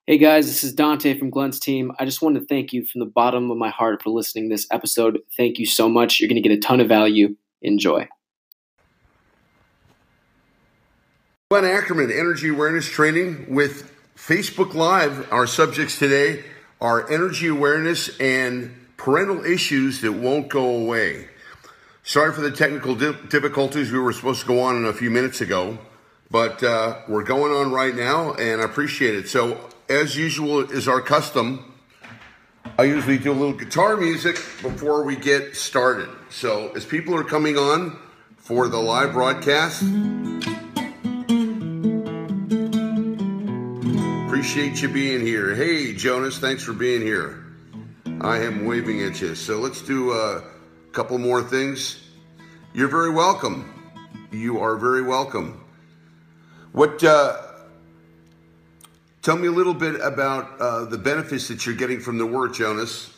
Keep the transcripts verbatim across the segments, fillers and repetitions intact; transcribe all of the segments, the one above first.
Hey guys, this is Dante from Glenn's team. I just wanted to thank you from the bottom of my heart for listening to this episode. Thank you so much. You're going to get a ton of value. Enjoy. Glenn Ackerman, Energy Awareness Training with Facebook Live. Our subjects today are energy awareness and parental issues that won't go away. Sorry for the technical di- difficulties. We were supposed to go on a few minutes ago, but uh, we're going on right now, and I appreciate it. So, as usual is our custom, I usually do a little guitar music before we get started. So, as people are coming on for the live broadcast, appreciate you being here. Hey, Jonas, thanks for being here. I am waving at you. So let's do a couple more things. You're very welcome. You are very welcome. What? Uh, tell me a little bit about uh, the benefits that you're getting from the work, Jonas.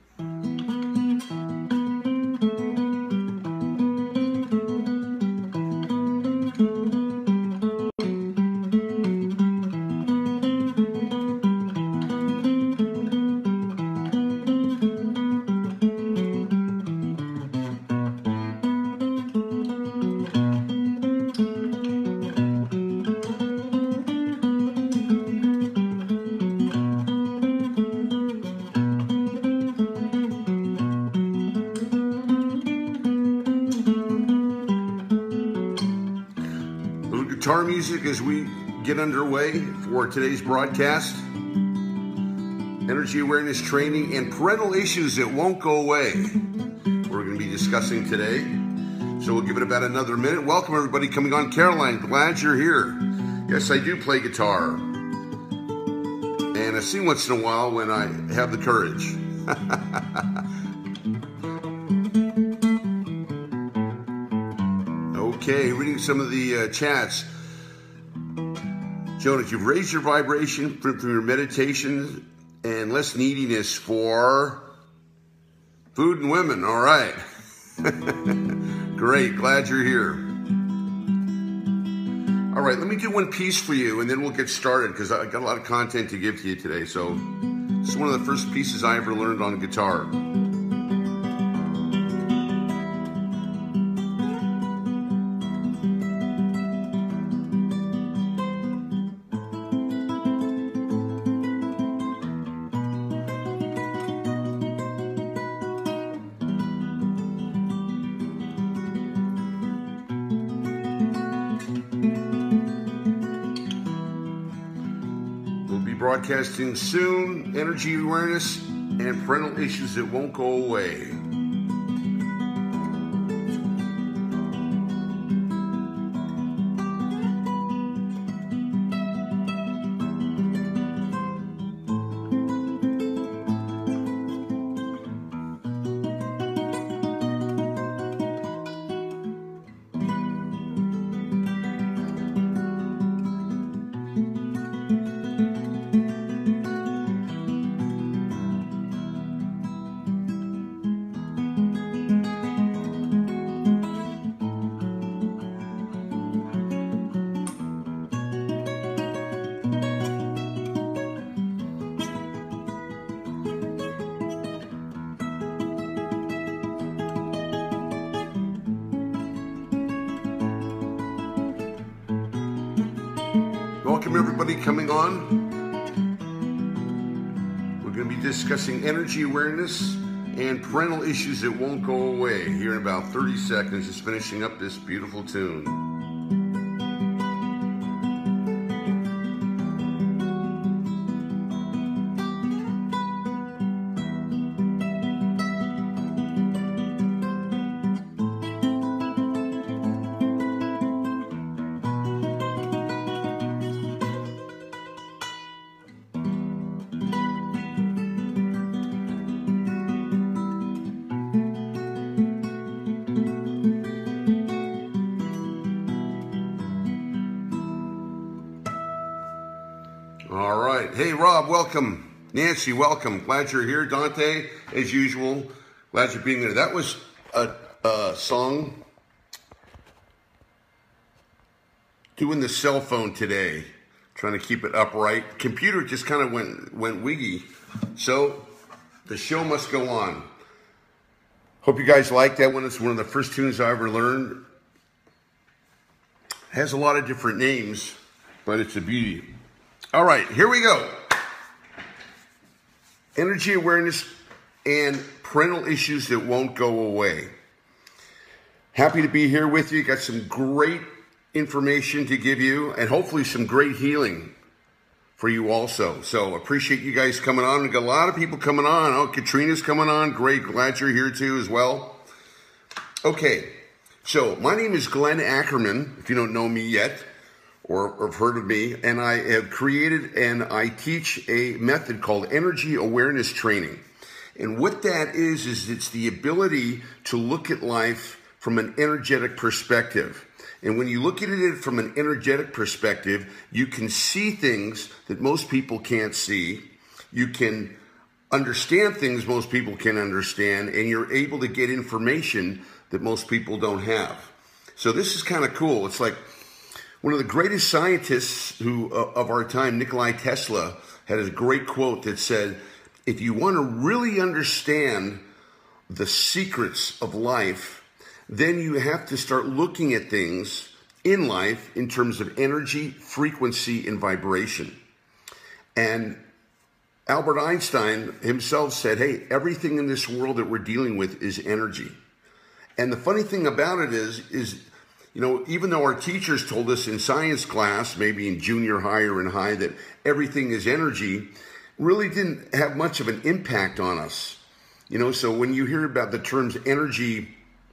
Guitar music as we get underway for today's broadcast. Energy awareness training and parental issues that won't go away. We're going to be discussing today. So we'll give it about another minute. Welcome everybody coming on. Caroline, glad you're here. Yes, I do play guitar. And I sing once in a while when I have the courage. Okay, reading some of the uh, chats. Jonas, you've raised your vibration from, from your meditations and less neediness for food and women. All right. Great. Glad you're here. All right. Let me do one piece for you and then we'll get started because I got a lot of content to give to you today. So this is one of the first pieces I ever learned on guitar. Broadcasting soon, energy awareness and parental issues that won't go away. Welcome everybody coming on. We're going to be discussing energy awareness and parental issues that won't go away here in about thirty seconds, just finishing up this beautiful tune. All right. Hey, Rob, welcome. Nancy, welcome. Glad you're here. Dante, as usual, glad you're being there. That was a, a song doing the cell phone today. trying to keep it upright. Computer just kind of went, went wiggy. So the show must go on. Hope you guys like that one. It's one of the first tunes I ever learned. Has a lot of different names, but it's a beauty. All right, here we go. Energy awareness and parental issues that won't go away. Happy to be here with you. Got some great information to give you and hopefully some great healing for you also. So appreciate you guys coming on. We've got a lot of people coming on. Oh, Katrina's coming on. Great. Glad you're here too as well. Okay. So my name is Glenn Ackerman, if you don't know me yet or, or have heard of me, and I have created and I teach a method called energy awareness training. And what that is, is it's the ability to look at life from an energetic perspective. And when you look at it from an energetic perspective, you can see things that most people can't see. You can understand things most people can understand, and you're able to get information that most people don't have. So this is kind of cool. It's like one of the greatest scientists who uh, of our time, Nikola Tesla, had a great quote that said, if you want to really understand the secrets of life, then you have to start looking at things in life in terms of energy, frequency, and vibration. And Albert Einstein himself said, hey, everything in this world that we're dealing with is energy. And the funny thing about it is, is, you know, even though our teachers told us in science class, maybe in junior high or in high, that everything is energy, really didn't have much of an impact on us. You know, so when you hear about the terms energy,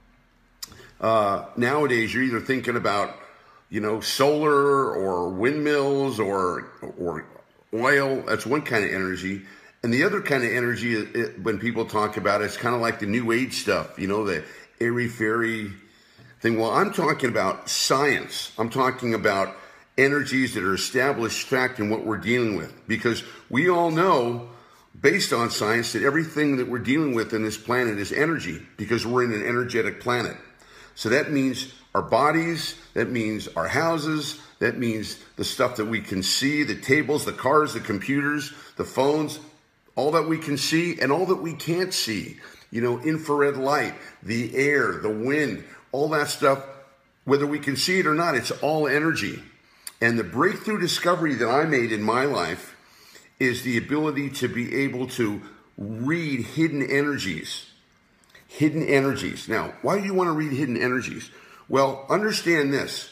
uh, nowadays you're either thinking about, you know, solar or windmills or, or oil. That's one kind of energy. And the other kind of energy, it, when people talk about it, it's kind of like the new age stuff, you know, the airy-fairy thing. Well, I'm talking about science. I'm talking about energies that are established fact in what we're dealing with. Because we all know, based on science, that everything that we're dealing with in this planet is energy, because we're in an energetic planet. So that means our bodies, that means our houses, that means the stuff that we can see, the tables, the cars, the computers, the phones, all that we can see and all that we can't see. You know, infrared light, the air, the wind, all that stuff, whether we can see it or not, it's all energy. And the breakthrough discovery that I made in my life is the ability to be able to read hidden energies. Hidden energies. Now, why do you want to read hidden energies? Well, understand this.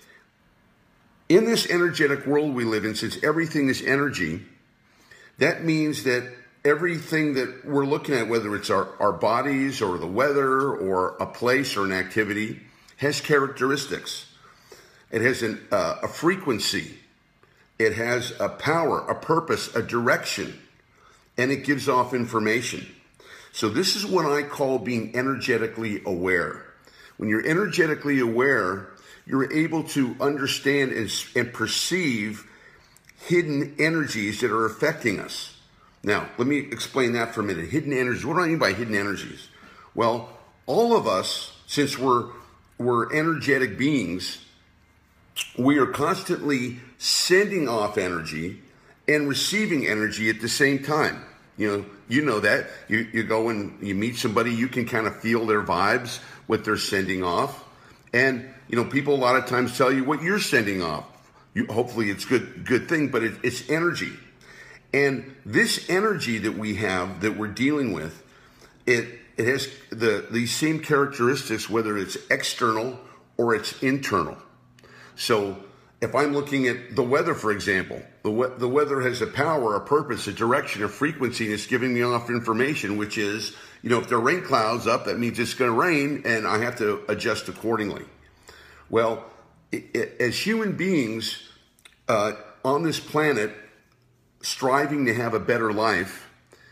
In this energetic world we live in, since everything is energy, that means that everything that we're looking at, whether it's our, our bodies or the weather or a place or an activity, has characteristics. It has an, uh, a frequency. It has a power, a purpose, a direction, and it gives off information. So this is what I call being energetically aware. When you're energetically aware, you're able to understand and, and perceive hidden energies that are affecting us. Now, let me explain that for a minute. Hidden energies. What do I mean by hidden energies? Well, all of us, since we're, we're energetic beings, we are constantly sending off energy and receiving energy at the same time. You know, you know that. You, you go and you meet somebody, you can kind of feel their vibes, what they're sending off. And, you know, people a lot of times tell you what you're sending off. You, hopefully it's good, good thing, but it, it's energy. And this energy that we have, that we're dealing with, it, it has the, these same characteristics, whether it's external or it's internal. So if I'm looking at the weather, for example, the, we the weather has a power, a purpose, a direction, a frequency, and it's giving me off information, which is, you know, if there are rain clouds up, that means it's going to rain, and I have to adjust accordingly. Well, it, it, as human beings uh, on this planet, striving to have a better life,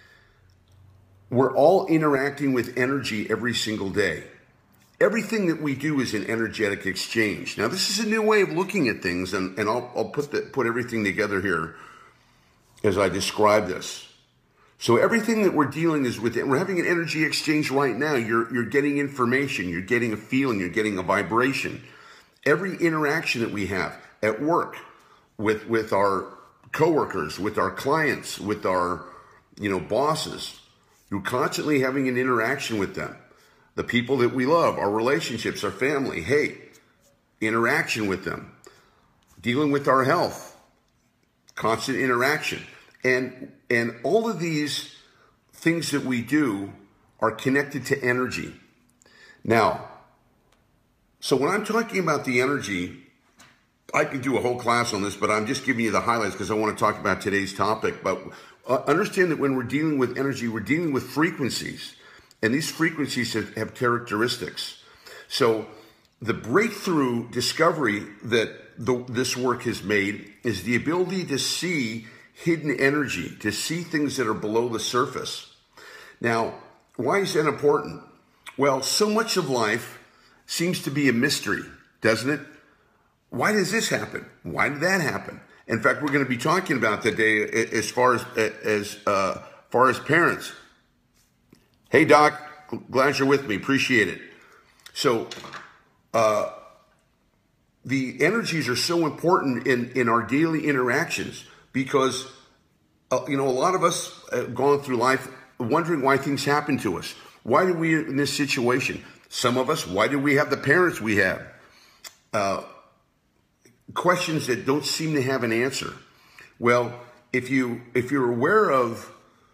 we're all interacting with energy every single day. Everything that we do is an energetic exchange. Now, this is a new way of looking at things, and, and I'll, I'll put, the, put everything together here as I describe this. So everything that we're dealing is with, we're having an energy exchange right now. You're, you're getting information, you're getting a feeling, you're getting a vibration. Every interaction that we have at work, with with our coworkers, with our clients, with our, you know, bosses. You're constantly having an interaction with them. The people that we love, our relationships, our family, hey, interaction with them. Dealing with our health, constant interaction. And, and all of these things that we do are connected to energy. Now, so when I'm talking about the energy, I could do a whole class on this, but I'm just giving you the highlights because I want to talk about today's topic. But uh, understand that when we're dealing with energy, we're dealing with frequencies. And these frequencies have, have characteristics. So the breakthrough discovery that the, this work has made is the ability to see hidden energy, to see things that are below the surface. Now, why is that important? Well, so much of life seems to be a mystery, doesn't it? Why does this happen? Why did that happen? In fact, we're going to be talking about today as far as as uh, far as parents. Hey, Doc, glad you're with me. Appreciate it. So, uh, the energies are so important in in our daily interactions because uh, you know, a lot of us have gone through life wondering why things happen to us. Why did we in this situation? Some of us, why did we have the parents we have? Uh, questions that don't seem to have an answer. Well, if you if you're aware of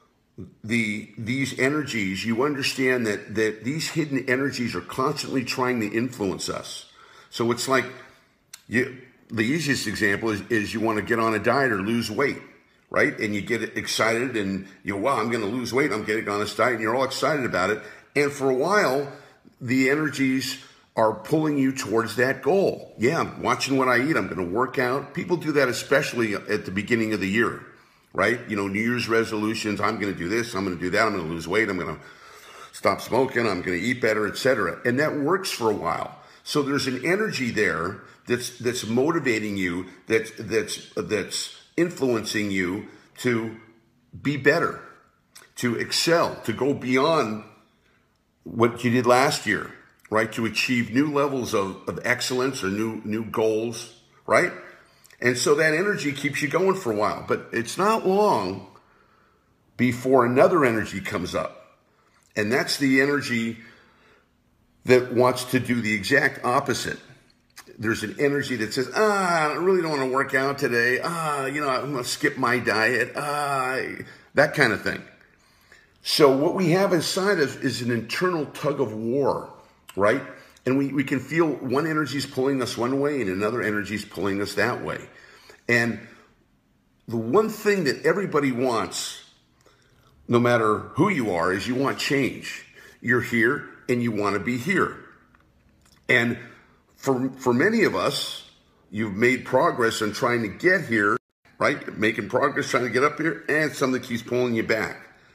the these energies, you understand that that these hidden energies are constantly trying to influence us. So it's like you, the easiest example is, is you want to get on a diet or lose weight, right? And you get excited and you go, wow, I'm going to lose weight. I'm getting on this diet, and you're all excited about it. And for a while, the energies are pulling you towards that goal. Yeah, I'm watching what I eat. I'm going to work out. People do that especially at the beginning of the year, right? You know, New Year's resolutions. I'm going to do this. I'm going to do that. I'm going to lose weight. I'm going to stop smoking. I'm going to eat better, et cetera. And that works for a while. So there's an energy there that's that's motivating you, that's that's that's influencing you to be better, to excel, to go beyond what you did last year, right? To achieve new levels of, of excellence or new new goals, right? And so that energy keeps you going for a while, but it's not long before another energy comes up. And that's the energy that wants to do the exact opposite. There's an energy that says, ah, I really don't want to work out today. Ah, you know, I'm going to skip my diet. Ah, that kind of thing. So what we have inside of is an internal tug of war, right? And we, we can feel one energy is pulling us one way and another energy is pulling us that way. And the one thing that everybody wants, no matter who you are, is you want change. You're here and you want to be here. And for, for many of us, you've made progress in trying to get here, right? Making progress, trying to get up here, and something keeps pulling you back.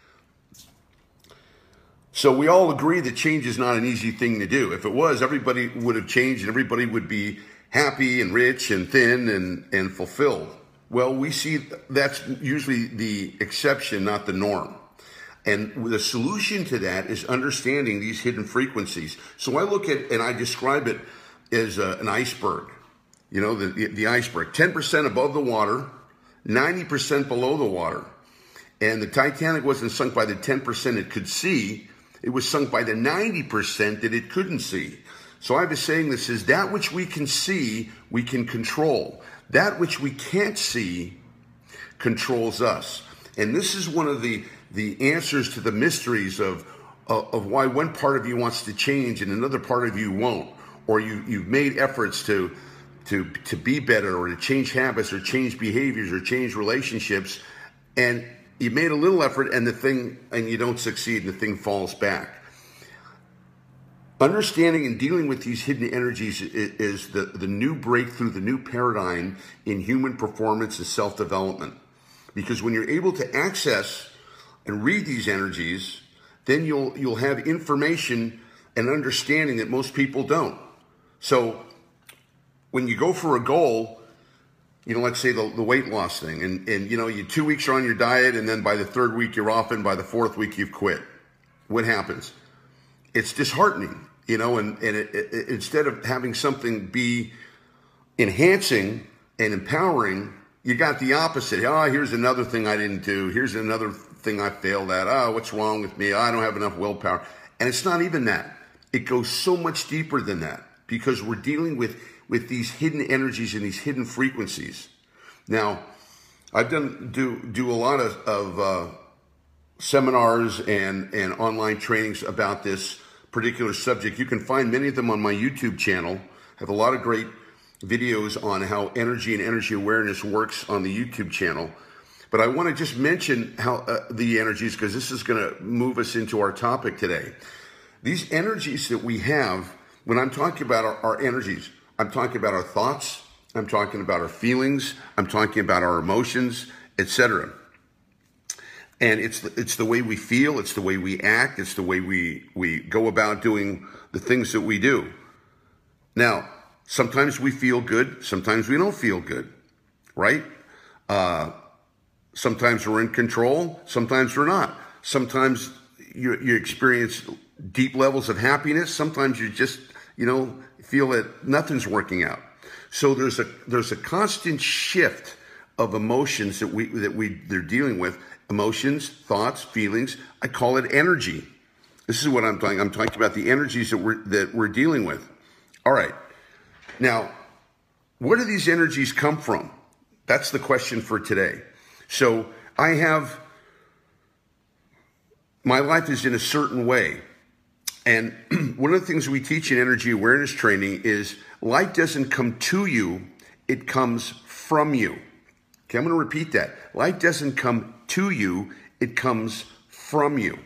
So we all agree that change is not an easy thing to do. If it was, everybody would have changed and everybody would be happy and rich and thin and, and fulfilled. Well, we see that's usually the exception, not the norm. And the solution to that is understanding these hidden frequencies. So I look at, and I describe it as a, an iceberg. You know, the, the, the iceberg, ten percent above the water, ninety percent below the water. And the Titanic wasn't sunk by the ten percent it could see. It was sunk by the ninety percent that it couldn't see. So I was saying this is that which we can see, we can control. That which we can't see controls us. And this is one of the, the answers to the mysteries of, of, of why one part of you wants to change and another part of you won't. Or you, you've made efforts to, to, to be better or to change habits or change behaviors or change relationships. And you made a little effort and the thing, and you don't succeed and the thing falls back. Understanding and dealing with these hidden energies is the, the new breakthrough, the new paradigm in human performance and self-development. Because when you're able to access and read these energies, then you'll, you'll have information and understanding that most people don't. So when you go for a goal, you know, let's say the, the weight loss thing, and, and, you know, you two weeks are on your diet, and then by the third week you're off, and by the fourth week you've quit. What happens? It's disheartening, you know, and, and it, it, instead of having something be enhancing And empowering, you got the opposite. Oh, here's another thing I didn't do. Here's another thing I failed at. Oh, what's wrong with me? I don't have enough willpower. And it's not even that. It goes so much deeper than that because we're dealing with, with these hidden energies and these hidden frequencies. Now, I've done do do a lot of, of uh, seminars and, and online trainings about this particular subject. You can find many of them on my YouTube channel. I have a lot of great videos on how energy and energy awareness works on the YouTube channel. But I want to just mention how uh, the energies, because this is going to move us into our topic today. These energies that we have, when I'm talking about our, our energies, I'm talking about our thoughts, I'm talking about our feelings, I'm talking about our emotions, et cetera. And it's the, it's the way we feel, it's the way we act, it's the way we, we go about doing the things that we do. Now, sometimes we feel good, sometimes we don't feel good, right? Uh, sometimes we're in control, sometimes we're not. Sometimes you, you experience deep levels of happiness, sometimes you just, you know, feel that nothing's working out. So there's a there's a constant shift of emotions that we that we they're dealing with. Emotions, thoughts, feelings. I call it energy. This is what I'm talking. I'm talking about the energies that we're that we're dealing with. All right. Now, where do these energies come from? That's the question for today. So I have my life is in a certain way. And one of the things we teach in energy awareness training is light doesn't come to you, it comes from you. Okay, I'm going to repeat that. Light doesn't come to you, it comes from you.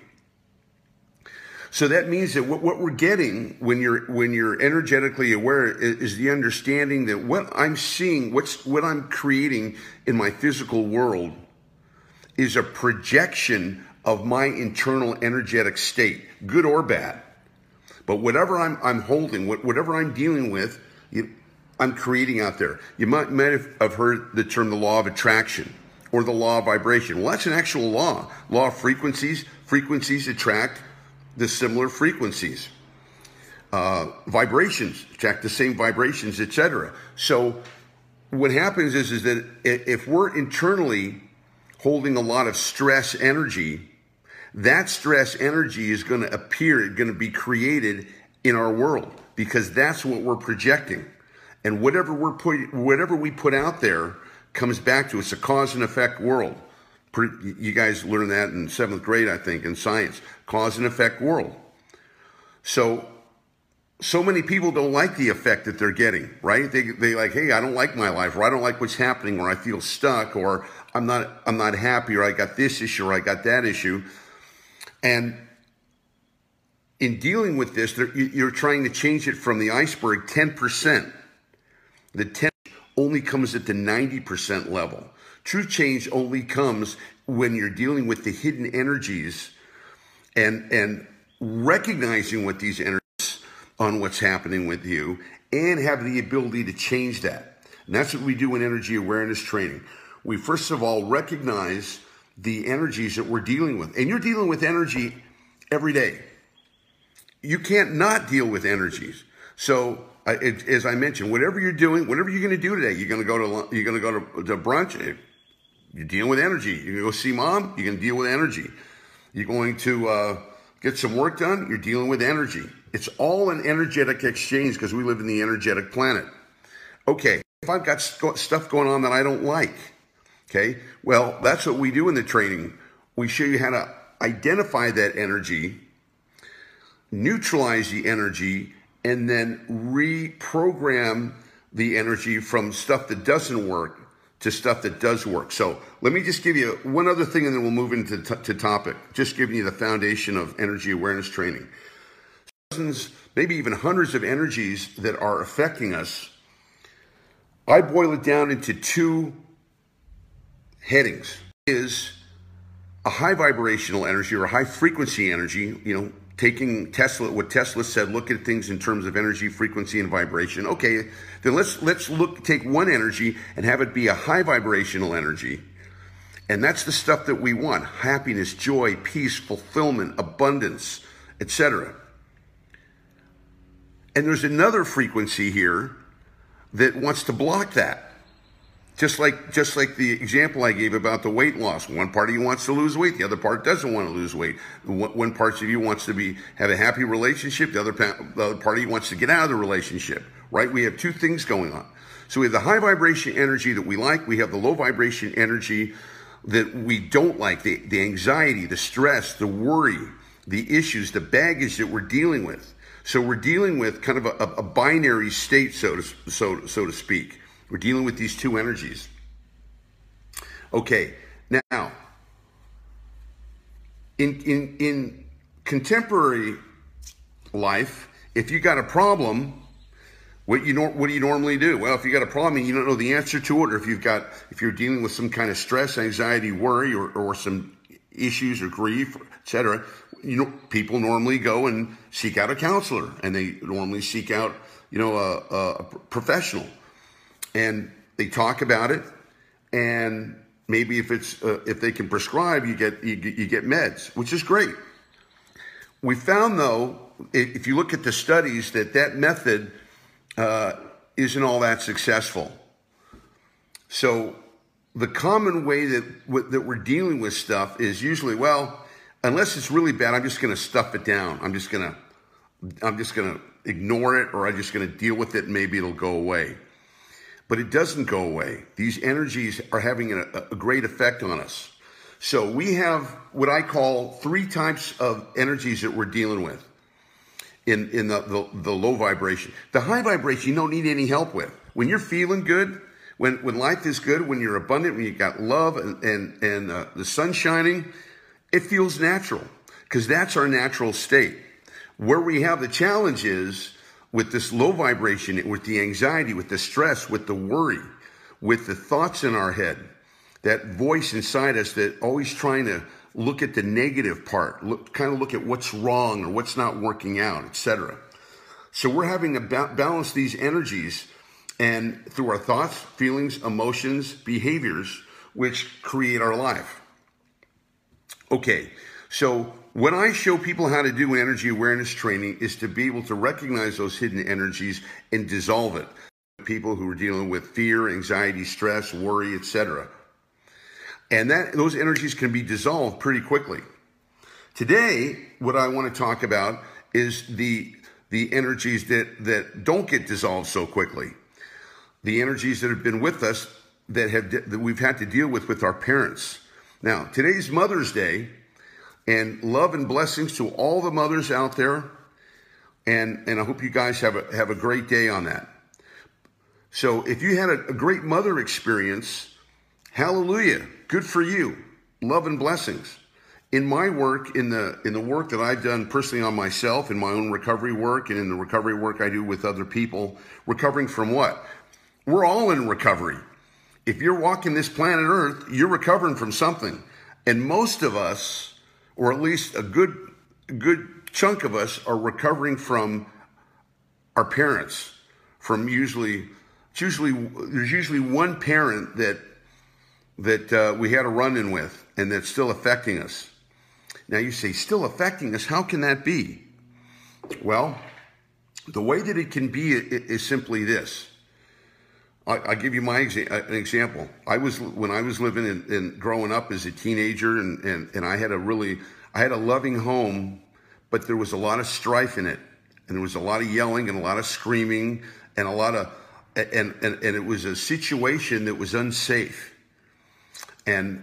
So that means that what, what we're getting when you're when you're energetically aware is, is the understanding that what I'm seeing, what's what I'm creating in my physical world is a projection of my internal energetic state, good or bad. But whatever I'm, I'm holding, whatever I'm dealing with, you, I'm creating out there. You might, might have heard the term the law of attraction or the law of vibration. Well, that's an actual law. Law of frequencies. Frequencies attract the similar frequencies. Uh, vibrations attract the same vibrations, et cetera. So what happens is, is that if we're internally holding a lot of stress energy, that stress energy is going to appear, going to be created in our world because that's what we're projecting. And whatever we're put, whatever we put out there comes back to us. It's a cause and effect world. You guys learned that in seventh grade, I think, in science. Cause and effect world. So, so many people don't like the effect that they're getting, right? They they like, hey, I don't like my life, or I don't like what's happening, or I feel stuck, or I'm not I'm not happy, or I got this issue, or I got that issue. And in dealing with this, you're trying to change it from the iceberg ten percent. The ten only comes at the ninety percent level. True change only comes when you're dealing with the hidden energies and, and recognizing what these energies on what's happening with you and have the ability to change that. And that's what we do in energy awareness training. We first of all recognize the energies that we're dealing with. And you're dealing with energy every day. You can't not deal with energies. So, uh, it, as I mentioned, whatever you're doing, whatever you're going to do today, you're going to go to you're going to go to, to brunch. You're dealing with energy. You're going to go see mom. You're going to deal with energy. You're going to uh, get some work done. You're dealing with energy. It's all an energetic exchange because we live in the energetic planet. Okay, if I've got st- stuff going on that I don't like, okay, well, that's what we do in the training. We show you how to identify that energy, neutralize the energy, and then reprogram the energy from stuff that doesn't work to stuff that does work. So let me just give you one other thing and then we'll move into t- to topic. Just giving you the foundation of energy awareness training. Dozens, maybe even hundreds of energies that are affecting us. I boil it down into two headings. Is a high vibrational energy or a high frequency energy, you know, taking Tesla, what Tesla said, look at things in terms of energy, frequency, and vibration. Okay, then let's let's look take one energy and have it be a high vibrational energy. And that's the stuff that we want: happiness, joy, peace, fulfillment, abundance, et cetera. And there's another frequency here that wants to block that. Just like, just like the example I gave about the weight loss. One part of you wants to lose weight. The other part doesn't want to lose weight. One part of you wants to be, have a happy relationship. The other, the other part of you wants to get out of the relationship, right? We have two things going on. So we have the high vibration energy that we like. We have the low vibration energy that we don't like, the, the anxiety, the stress, the worry, the issues, the baggage that we're dealing with. So we're dealing with kind of a, a binary state, so to, so, so to speak. We're dealing with these two energies. Okay, now, in, in, in contemporary life, if you got a problem, what you what do you normally do? Well, if you got a problem and you don't know the answer to it, or if you've got if you're dealing with some kind of stress, anxiety, worry, or, or some issues or grief, et cetera, you know, people normally go and seek out a counselor, and they normally seek out, you know, a, a professional. And they talk about it, and maybe if it's uh, if they can prescribe, you get you, you get meds, which is great. We found, though, if you look at the studies, that that method uh, isn't all that successful. So the common way that that we're dealing with stuff is usually, well, unless it's really bad, I'm just going to stuff it down. I'm just going to I'm just going to ignore it, or I'm just going to deal with it, and maybe it'll go away. But it doesn't go away. These energies are having a, a great effect on us. So we have what I call three types of energies that we're dealing with in, in the, the, the low vibration. The high vibration you don't need any help with. When you're feeling good, when, when life is good, when you're abundant, when you got love and, and, and uh, the sun shining, it feels natural, because that's our natural state. Where we have the challenge is with this low vibration, with the anxiety, with the stress, with the worry, with the thoughts in our head, that voice inside us that always trying to look at the negative part, look, kind of look at what's wrong or what's not working out, et cetera. So we're having to ba- balance these energies, and through our thoughts, feelings, emotions, behaviors, which create our life. Okay, so when I show people how to do energy awareness training is to be able to recognize those hidden energies and dissolve it. People who are dealing with fear, anxiety, stress, worry, et cetera. And that those energies can be dissolved pretty quickly. Today, what I want to talk about is the, the energies that, that don't get dissolved so quickly. The energies that have been with us that, have, that we've had to deal with with our parents. Now, today's Mother's Day. And love and blessings to all the mothers out there. And, and I hope you guys have a, have a great day on that. So if you had a, a great mother experience, hallelujah, good for you. Love and blessings. In my work, in the, in the work that I've done personally on myself, in my own recovery work, and in the recovery work I do with other people, recovering from what? We're all in recovery. If you're walking this planet Earth, you're recovering from something. And most of us, or at least a good, good chunk of us, are recovering from our parents. From usually, it's usually there's usually one parent that that uh, we had a run-in with, and that's still affecting us. Now you say, still affecting us? How can that be? Well, the way that it can be is simply this. I'll give you my exa- an example. I was when I was living in, in growing up as a teenager, and, and and I had a really I had a loving home, but there was a lot of strife in it, and there was a lot of yelling and a lot of screaming and a lot of and and, and it was a situation that was unsafe. And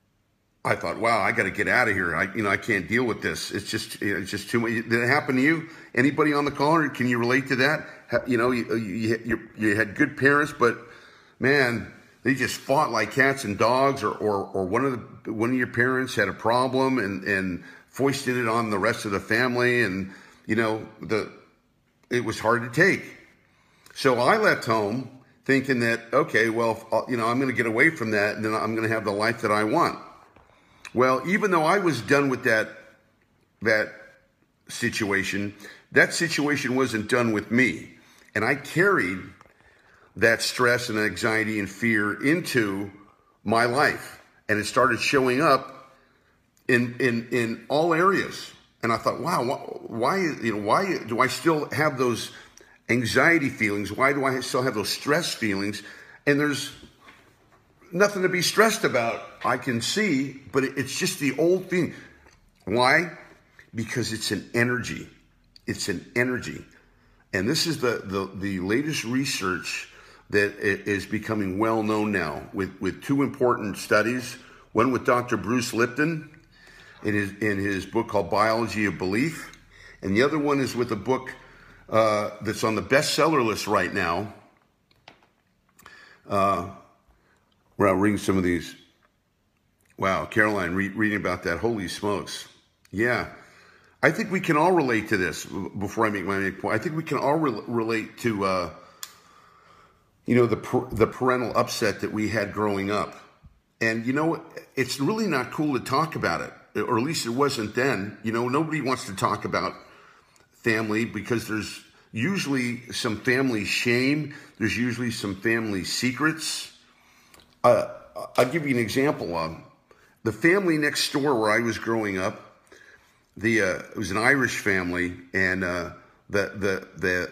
I thought, wow, I got to get out of here. I you know I can't deal with this. It's just it's just too much. Did it happen to you? Anybody on the call? Can you relate to that? You know, you, you, you, you had good parents, but man, they just fought like cats and dogs, or, or, or one of the, one of your parents had a problem and, and foisted it on the rest of the family. And, you know, the, it was hard to take. So I left home thinking that, okay, well, you know, I'm going to get away from that, and then I'm going to have the life that I want. Well, even though I was done with that, that situation, that situation wasn't done with me. And I carried that stress and anxiety and fear into my life. And it started showing up in, in, in all areas. And I thought, wow, why, you know, why do I still have those anxiety feelings? Why do I still have those stress feelings? And there's, nothing to be stressed about, I can see, but it's just the old thing. Why? Because it's an energy. It's an energy. And this is the, the, the latest research that is becoming well known now with, with two important studies. One with Doctor Bruce Lipton in his, in his book called Biology of Belief. And the other one is with a book uh, that's on the bestseller list right now. Uh, where I'll read some of these. Wow, Caroline, re reading about that. Holy smokes. Yeah. I think we can all relate to this before I make my main point. I think we can all re relate to, uh, you know, the, the parental upset that we had growing up. And, you know, it's really not cool to talk about it, or at least it wasn't then. You know, nobody wants to talk about family because there's usually some family shame. There's usually some family secrets. Uh, I'll give you an example. Um, the family next door where I was growing up, the uh, it was an Irish family, and uh, the the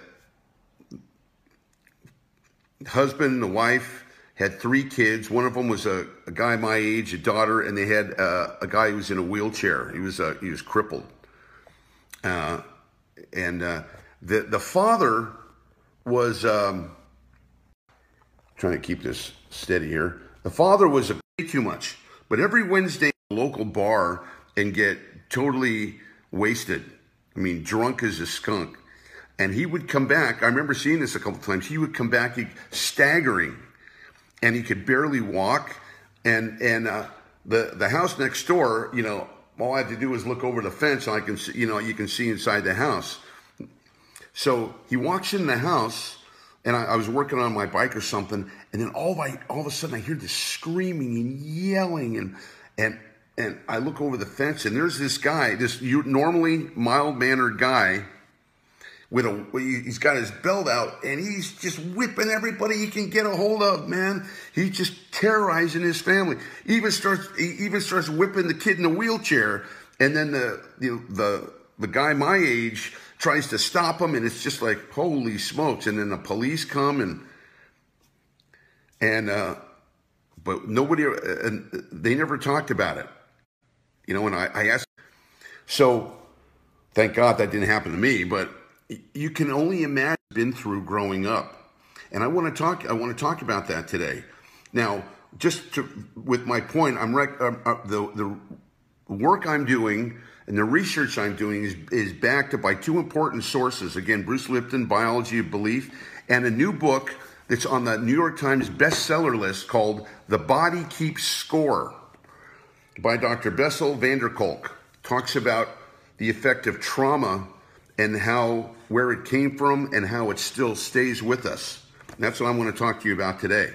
the husband and the wife had three kids. One of them was a, a guy my age, a daughter, and they had uh, a guy who was in a wheelchair. He was uh, he was crippled, uh, and uh, the the father was um, trying to keep this steady here. The father was a way too much, but every Wednesday at a local bar and get totally wasted. I mean, drunk as a skunk. And he would come back. I remember seeing this a couple times. He would come back he, staggering, and he could barely walk. And and uh, the the house next door, you know, all I had to do was look over the fence, and I can see, you know, you can see inside the house. So he walks in the house, and I, I was working on my bike or something, and then all of I all of a sudden I hear this screaming and yelling, and and. And I look over the fence, and there's this guy, this normally mild-mannered guy, with a he's got his belt out, and he's just whipping everybody he can get a hold of, man. He's just terrorizing his family. He even starts he even starts whipping the kid in the wheelchair, and then the you know, the the guy my age tries to stop him, and it's just like holy smokes. And then the police come, and and uh, but nobody, and they never talked about it. You know, and I, I asked, so thank God that didn't happen to me, but you can only imagine what I've been through growing up. And I want to talk, I want to talk about that today. Now, just to, with my point, I'm rec, uh, uh, the, the work I'm doing and the research I'm doing is, is backed by two important sources. Again, Bruce Lipton, Biology of Belief, and a new book that's on the New York Times bestseller list called The Body Keeps Score, by Doctor Bessel van der Kolk. Talks about the effect of trauma and how, where it came from and how it still stays with us. And that's what I want to talk to you about today.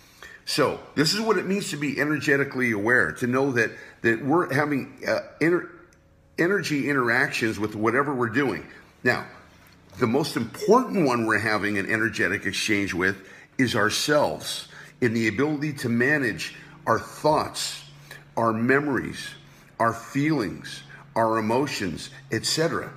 So this is what it means to be energetically aware, to know that, that we're having uh, inter energy interactions with whatever we're doing. Now, the most important one we're having an energetic exchange with is ourselves, in the ability to manage our thoughts, our memories, our feelings, our emotions, et cetera.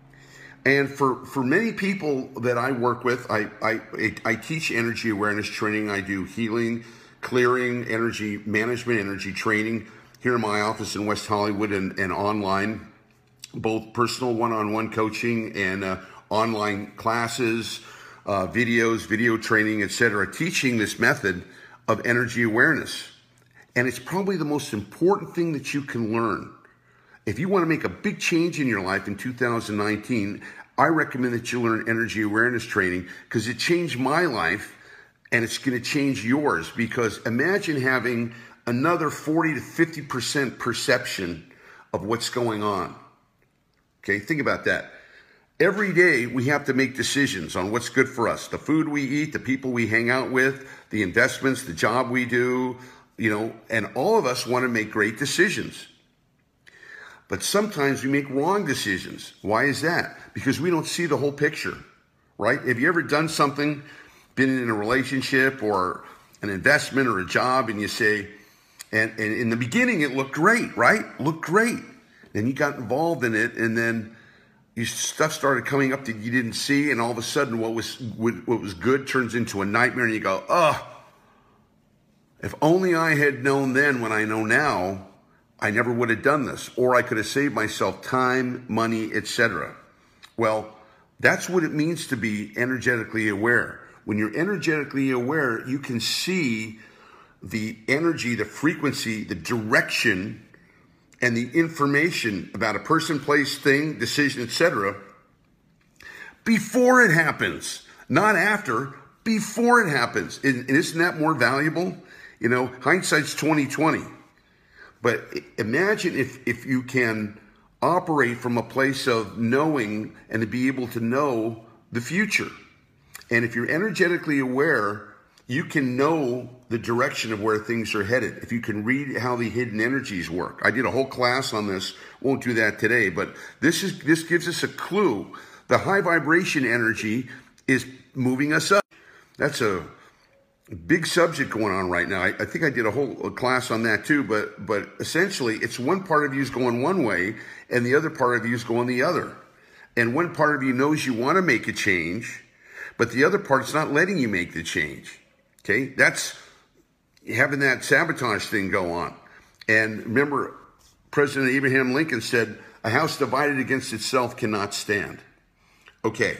And for, for many people that I work with, I, I, I teach energy awareness training. I do healing, clearing, energy management, energy training here in my office in West Hollywood, and, and online, both personal one-on-one coaching and uh, online classes, uh, videos, video training, et cetera, teaching this method of energy awareness. And it's probably the most important thing that you can learn. If you want to make a big change in your life in two thousand nineteen, I recommend that you learn energy awareness training, because it changed my life and it's going to change yours. Because imagine having another forty to fifty percent perception of what's going on. Okay, think about that. Every day we have to make decisions on what's good for us. The food we eat, the people we hang out with, the investments, the job we do, you know, and all of us want to make great decisions. But sometimes we make wrong decisions. Why is that? Because we don't see the whole picture, right? Have you ever done something, been in a relationship or an investment or a job, and you say, and, and in the beginning it looked great, right? Looked great. Then you got involved in it, and then you, stuff started coming up that you didn't see, and all of a sudden what was, what was good turns into a nightmare, and you go, oh. If only I had known then what I know now, I never would have done this, or I could have saved myself time, money, et cetera. Well, that's what it means to be energetically aware. When you're energetically aware, you can see the energy, the frequency, the direction, and the information about a person, place, thing, decision, et cetera before it happens, not after, before it happens. And isn't that more valuable? You know, hindsight's twenty twenty. But imagine if, if you can operate from a place of knowing and to be able to know the future. And if you're energetically aware, you can know the direction of where things are headed. If you can read how the hidden energies work. I did a whole class on this. Won't do that today, but this is this gives us a clue. The high vibration energy is moving us up. That's a big subject going on right now. I, I think I did a whole a class on that too, but but essentially it's one part of you is going one way and the other part of you is going the other. And one part of you knows you want to make a change, but the other part's not letting you make the change. Okay? That's having that sabotage thing go on. And remember, President Abraham Lincoln said, "A house divided against itself cannot stand." Okay.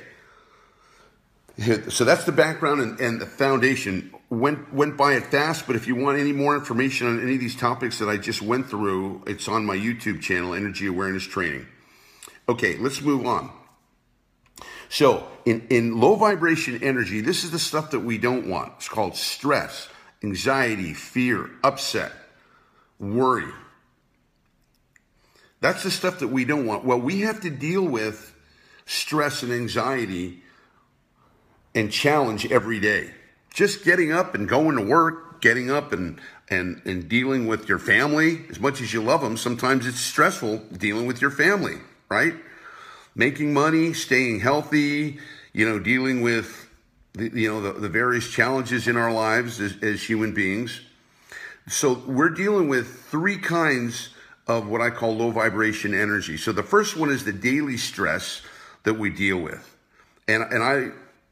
So that's the background and, and the foundation. Went, went by it fast, but if you want any more information on any of these topics that I just went through, it's on my YouTube channel, Energy Awareness Training. Okay, let's move on. So in, in low vibration energy, this is the stuff that we don't want. It's called stress, anxiety, fear, upset, worry. That's the stuff that we don't want. Well, we have to deal with stress and anxiety and challenge every day. Just getting up and going to work, getting up and, and, and dealing with your family. As much as you love them, sometimes it's stressful dealing with your family, right? Making money, staying healthy, you know, dealing with the, you know, the, the various challenges in our lives as, as human beings. So we're dealing with three kinds of what I call low vibration energy. So the first one is the daily stress that we deal with. And, and I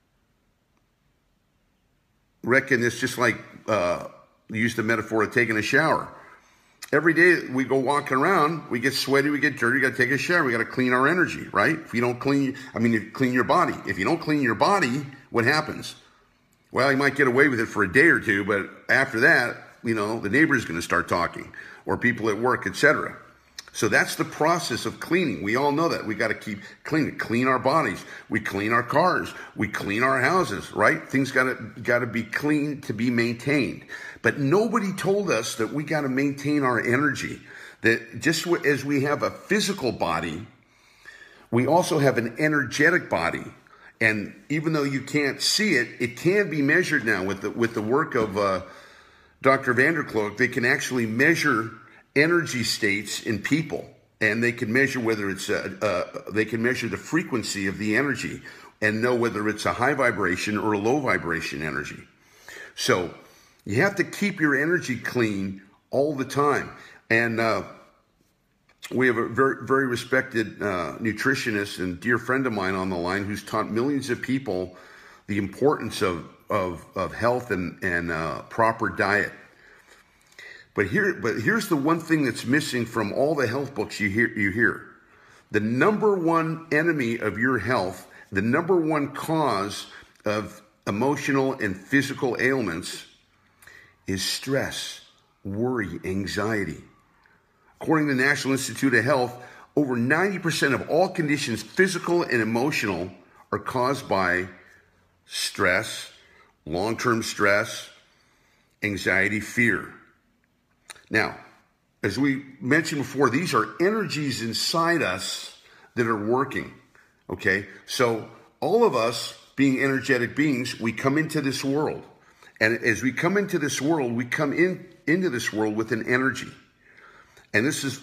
reckon it's just like, uh, use the metaphor of taking a shower. Every day we go walking around, we get sweaty, we get dirty, we got to take a shower, we got to clean our energy, right? If you don't clean, I mean, you clean your body. If you don't clean your body, what happens? Well, you might get away with it for a day or two, but after that, you know, the neighbor's going to start talking, or people at work, et cetera. So that's the process of cleaning. We all know that. We got to keep cleaning, clean our bodies. We clean our cars. We clean our houses, right? Things got to got to be clean to be maintained. But nobody told us that we got to maintain our energy. That just as we have a physical body, we also have an energetic body. And even though you can't see it, it can be measured now with the with the work of uh, Doctor Vanderkloek. They can actually measure energy states in people, and they can measure whether it's a, uh, they can measure the frequency of the energy and know whether it's a high vibration or a low vibration energy. So you have to keep your energy clean all the time. And uh, we have a very, very respected uh, nutritionist and dear friend of mine on the line who's taught millions of people the importance of of, of health and and uh, proper diet. But here, but here's the one thing that's missing from all the health books you hear. You hear, the number one enemy of your health, the number one cause of emotional and physical ailments, is stress, worry, anxiety. According to the National Institute of Health, over ninety percent of all conditions, physical and emotional, are caused by stress, long-term stress, anxiety, fear. Now, as we mentioned before, these are energies inside us that are working, okay? So all of us being energetic beings, we come into this world. And as we come into this world, we come in into this world with an energy. And this is,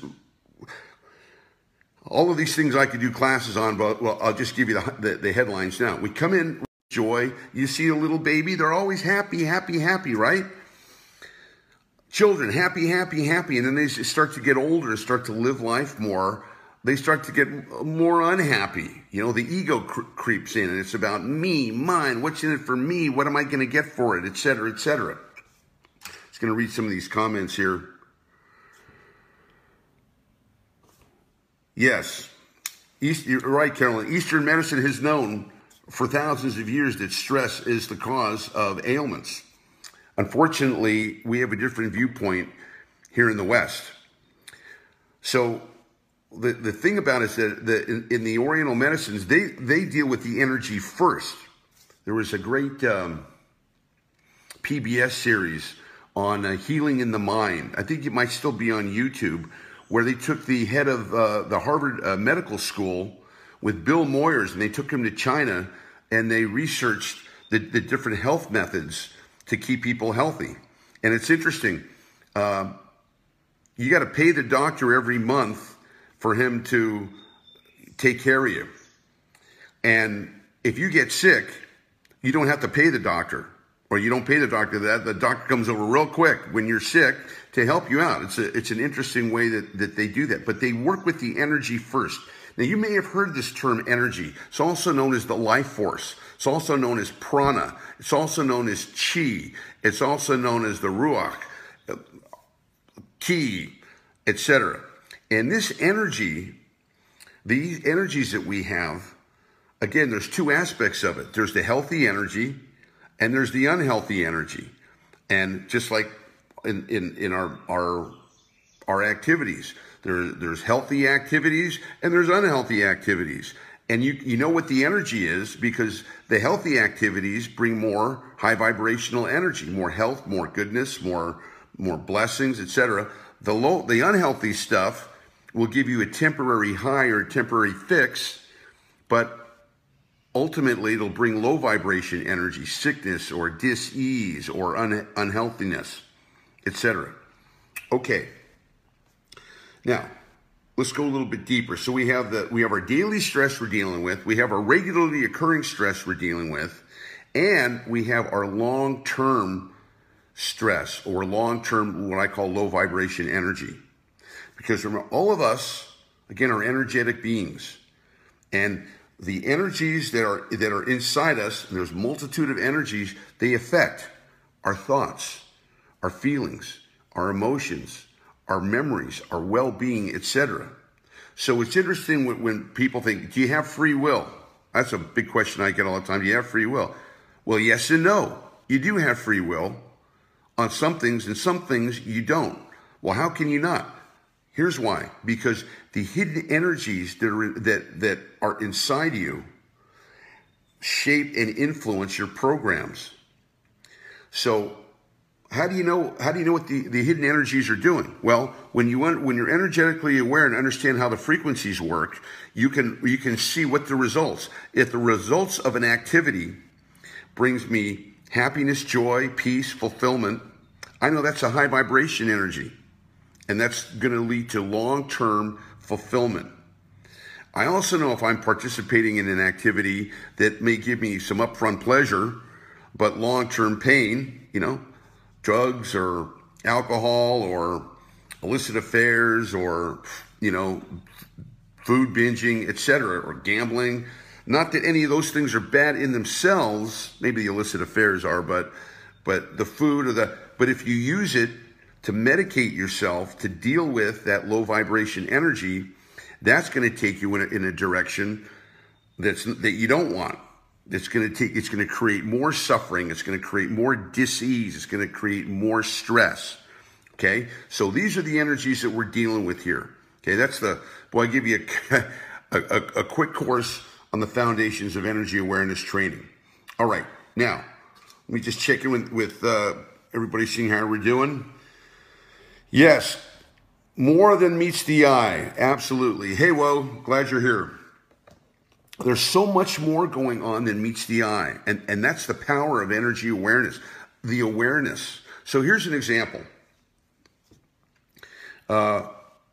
all of these things I could do classes on, but well, I'll just give you the, the, the headlines now. We come in with joy. You see a little baby, they're always happy, happy, happy, right? Children, happy, happy, happy, and then they start to get older, start to live life more. They start to get more unhappy. You know, the ego cre creeps in, and it's about me, mine, what's in it for me, what am I going to get for it, et cetera, et cetera. Just going to read some of these comments here. Yes, East, you're right, Carolyn. Eastern medicine has known for thousands of years that stress is the cause of ailments. Unfortunately, we have a different viewpoint here in the West. So the, the thing about it is that the, in, in the Oriental medicines, they, they deal with the energy first. There was a great um, P B S series on uh, healing in the mind. I think it might still be on YouTube, where they took the head of uh, the Harvard uh, Medical School with Bill Moyers, and they took him to China, and they researched the, the different health methods to keep people healthy. And it's interesting. Uh, you got to pay the doctor every month for him to take care of you. And if you get sick, you don't have to pay the doctor, or you don't pay the doctor that. The doctor comes over real quick when you're sick to help you out. It's a, it's an interesting way that, that they do that. But they work with the energy first. Now, you may have heard this term energy. It's also known as the life force. It's also known as prana. It's also known as chi. It's also known as the ruach, ki, et cetera. And this energy, these energies that we have, again, there's two aspects of it. There's the healthy energy and there's the unhealthy energy. And just like in, in, in our, our, our activities, there, there's healthy activities and there's unhealthy activities. And you, you know what the energy is, because the healthy activities bring more high vibrational energy, more health, more goodness, more, more blessings, et cetera. The low, the unhealthy stuff will give you a temporary high or a temporary fix, but ultimately it'll bring low vibration energy, sickness or dis-ease or un, unhealthiness, et cetera. Okay. Now, let's go a little bit deeper. So we have the we have our daily stress we're dealing with, we have our regularly occurring stress we're dealing with, and we have our long-term stress, or long-term, what I call low vibration energy. Because remember, all of us, again, are energetic beings. And the energies that are that are inside us, and there's a multitude of energies, they affect our thoughts, our feelings, our emotions, our memories, our well-being, et cetera. So it's interesting when, when people think, do you have free will? That's a big question I get all the time. Do you have free will? Well, yes and no. You do have free will on some things, and some things you don't. Well, how can you not? Here's why. Because the hidden energies that are, that, that are inside you shape and influence your programs. So how do you know, how do you know what the, the hidden energies are doing? Well, when, you, when you're energetically aware and understand how the frequencies work, you can, you can see what the results. If the results of an activity brings me happiness, joy, peace, fulfillment, I know that's a high vibration energy. And that's going to lead to long-term fulfillment. I also know if I'm participating in an activity that may give me some upfront pleasure, but long-term pain, you know, drugs or alcohol or illicit affairs or, you know, food binging, et cetera, or gambling. Not that any of those things are bad in themselves. Maybe the illicit affairs are, but, but the food or the, but if you use it to medicate yourself, to deal with that low vibration energy, that's going to take you in a, in a direction that's, that you don't want. It's going to take, it's going to create more suffering. It's going to create more dis-ease. It's going to create more stress. Okay. So these are the energies that we're dealing with here. Okay. That's the, boy, I give you a, a, a quick course on the foundations of energy awareness training. All right. Now, let me just check in with, with uh, everybody, seeing how we're doing. Yes, more than meets the eye. Absolutely. Hey, Wo, glad you're here. There's so much more going on than meets the eye. And, and that's the power of energy awareness, the awareness. So here's an example. Uh,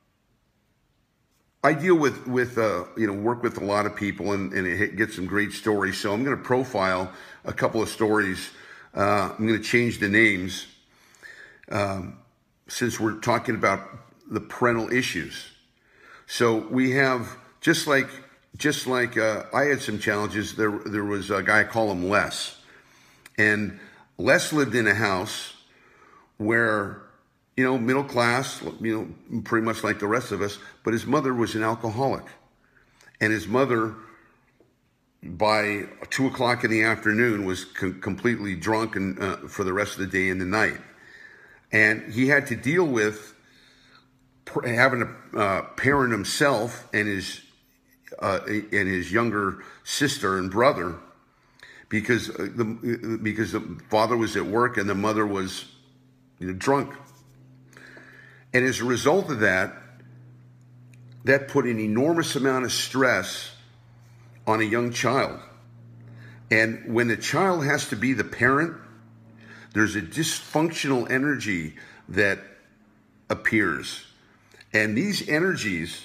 I deal with, with uh, you know, work with a lot of people and, and get some great stories. So I'm going to profile a couple of stories. Uh, I'm going to change the names. Um, since we're talking about the parental issues. So we have, just like, just like uh, I had some challenges, there, there was a guy, I call him Les. And Les lived in a house where, you know, middle class, you know, pretty much like the rest of us, but his mother was an alcoholic. And his mother, by two o'clock in the afternoon, was com- completely drunk and uh, for the rest of the day and the night. And he had to deal with having to uh, parent himself and his uh, and his younger sister and brother, because uh, the because the father was at work and the mother was, you know, drunk. And as a result of that, that put an enormous amount of stress on a young child. And when the child has to be the parent, there's a dysfunctional energy that appears. And these energies,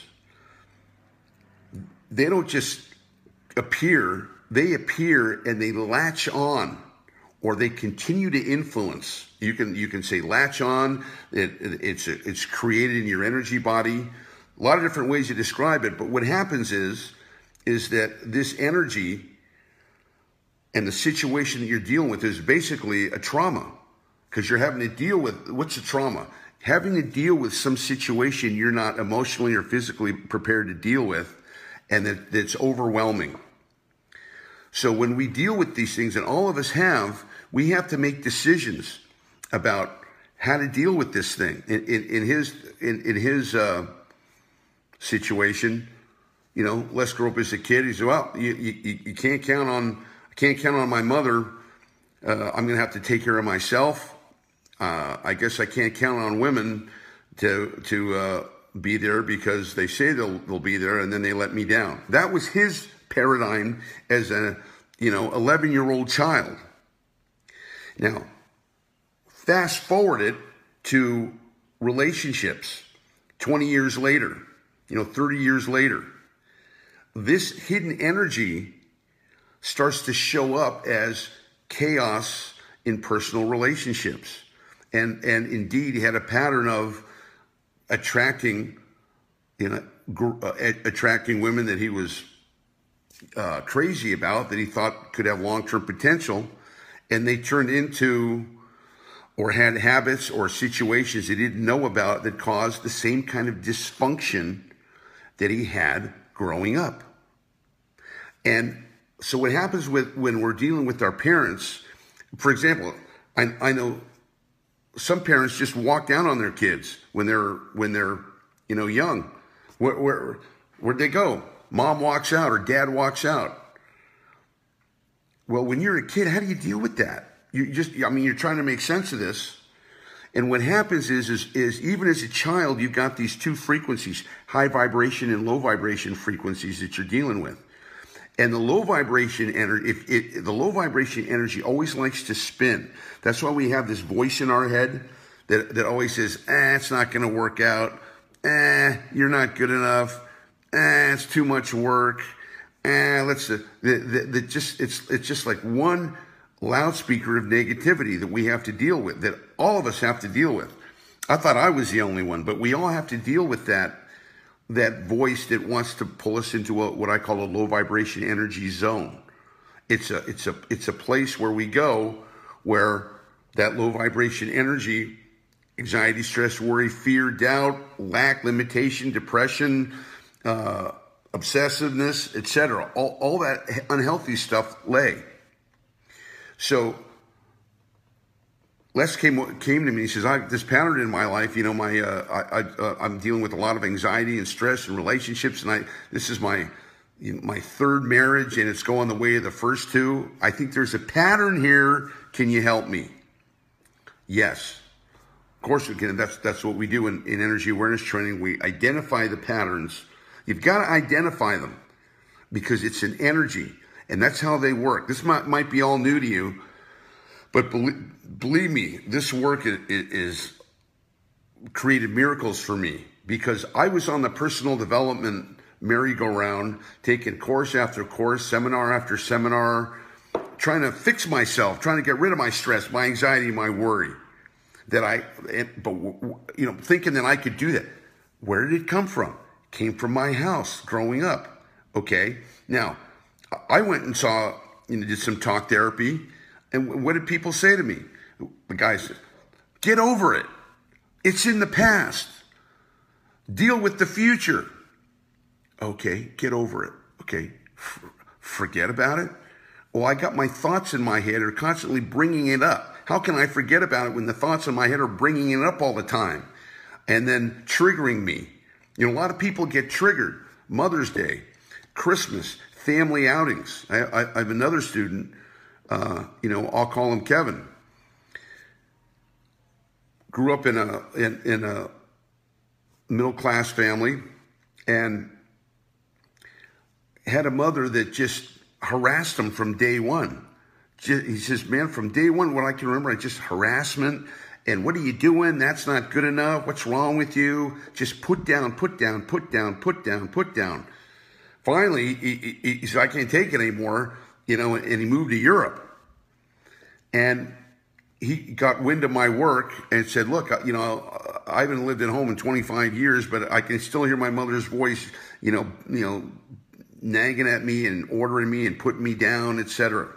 they don't just appear, they appear and they latch on, or they continue to influence. You can you can say latch on, it, it, it's, it's created in your energy body. A lot of different ways to describe it, but what happens is, is that this energy and the situation that you're dealing with is basically a trauma, because you're having to deal with, what's a trauma? Having to deal with some situation you're not emotionally or physically prepared to deal with, and that that's overwhelming. So when we deal with these things, and all of us have, we have to make decisions about how to deal with this thing. In, in, in his in, in his uh, situation, you know, Les grew up as a kid. He said, "Well, you you, you can't count on I can't count on my mother. Uh, I'm going to have to take care of myself. Uh, I guess I can't count on women to to uh, be there because they say they'll they'll be there, and then they let me down." That was his paradigm as a, you know, eleven-year-old child. Now, fast forward it to relationships twenty years later, you know, thirty years later. This hidden energy starts to show up as chaos in personal relationships. And and indeed, he had a pattern of attracting, you know, gr- uh, attracting women that he was uh, crazy about, that he thought could have long-term potential, and they turned into, or had habits or situations he didn't know about that caused the same kind of dysfunction that he had growing up. And so what happens with when we're dealing with our parents, for example, I, I know some parents just walk down on their kids when they're when they're you know young. Where where where'd they go? Mom walks out or dad walks out. Well, when you're a kid, how do you deal with that? You just I mean, you're trying to make sense of this. And what happens is, is, is even as a child, you've got these two frequencies, high vibration and low vibration frequencies that you're dealing with. And the low vibration energy, if it, the low vibration energy always likes to spin. That's why we have this voice in our head that, that always says, eh, it's not going to work out. Eh, you're not good enough. Eh, it's too much work. Eh, let's, uh, the, the, the just, it's, it's just like one loudspeaker of negativity that we have to deal with, that all of us have to deal with. I thought I was the only one, but we all have to deal with that that voice that wants to pull us into a, what I call a low vibration energy zone. It's a it's a it's a place where we go where that low vibration energy, anxiety, stress, worry, fear, doubt, lack, limitation, depression, uh, obsessiveness, et cetera, all all that unhealthy stuff lay. So Les came came to me. He says, "I this pattern in my life. You know, my uh, I, I uh, I'm dealing with a lot of anxiety and stress and relationships, and I this is my you know, my third marriage, and it's going the way of the first two. I think there's a pattern here. Can you help me?" Yes, of course we can. That's that's what we do in, in energy awareness training. We identify the patterns. You've got to identify them because it's an energy, and that's how they work. This might might be all new to you. But believe, believe me, this work is, is created miracles for me, because I was on the personal development merry-go-round, taking course after course, seminar after seminar, trying to fix myself, trying to get rid of my stress, my anxiety, my worry. That I, but you know, thinking that I could do that. Where did it come from? It came from my house growing up. Okay, now I went and saw, you know, did some talk therapy. And what did people say to me? The guys, Get over it. It's in the past. Deal with the future. Okay, get over it. Okay, F- forget about it. Well, I got my thoughts in my head are constantly bringing it up. How can I forget about it when the thoughts in my head are bringing it up all the time and then triggering me? You know, a lot of people get triggered. Mother's Day, Christmas, family outings. I, I, I have another student, uh, you know, I'll call him Kevin. Grew up in a in, in a middle-class family and had a mother that just harassed him from day one. He says, man, from day one, what I can remember, I just harassment. And what are you doing? That's not good enough. What's wrong with you? Just put down, put down, put down, put down, put down. Finally, he, he, he said, I can't take it anymore, you know, and he moved to Europe. And he got wind of my work and said, look, you know, I haven't lived at home in twenty-five years, but I can still hear my mother's voice, you know, you know, nagging at me and ordering me and putting me down, et cetera.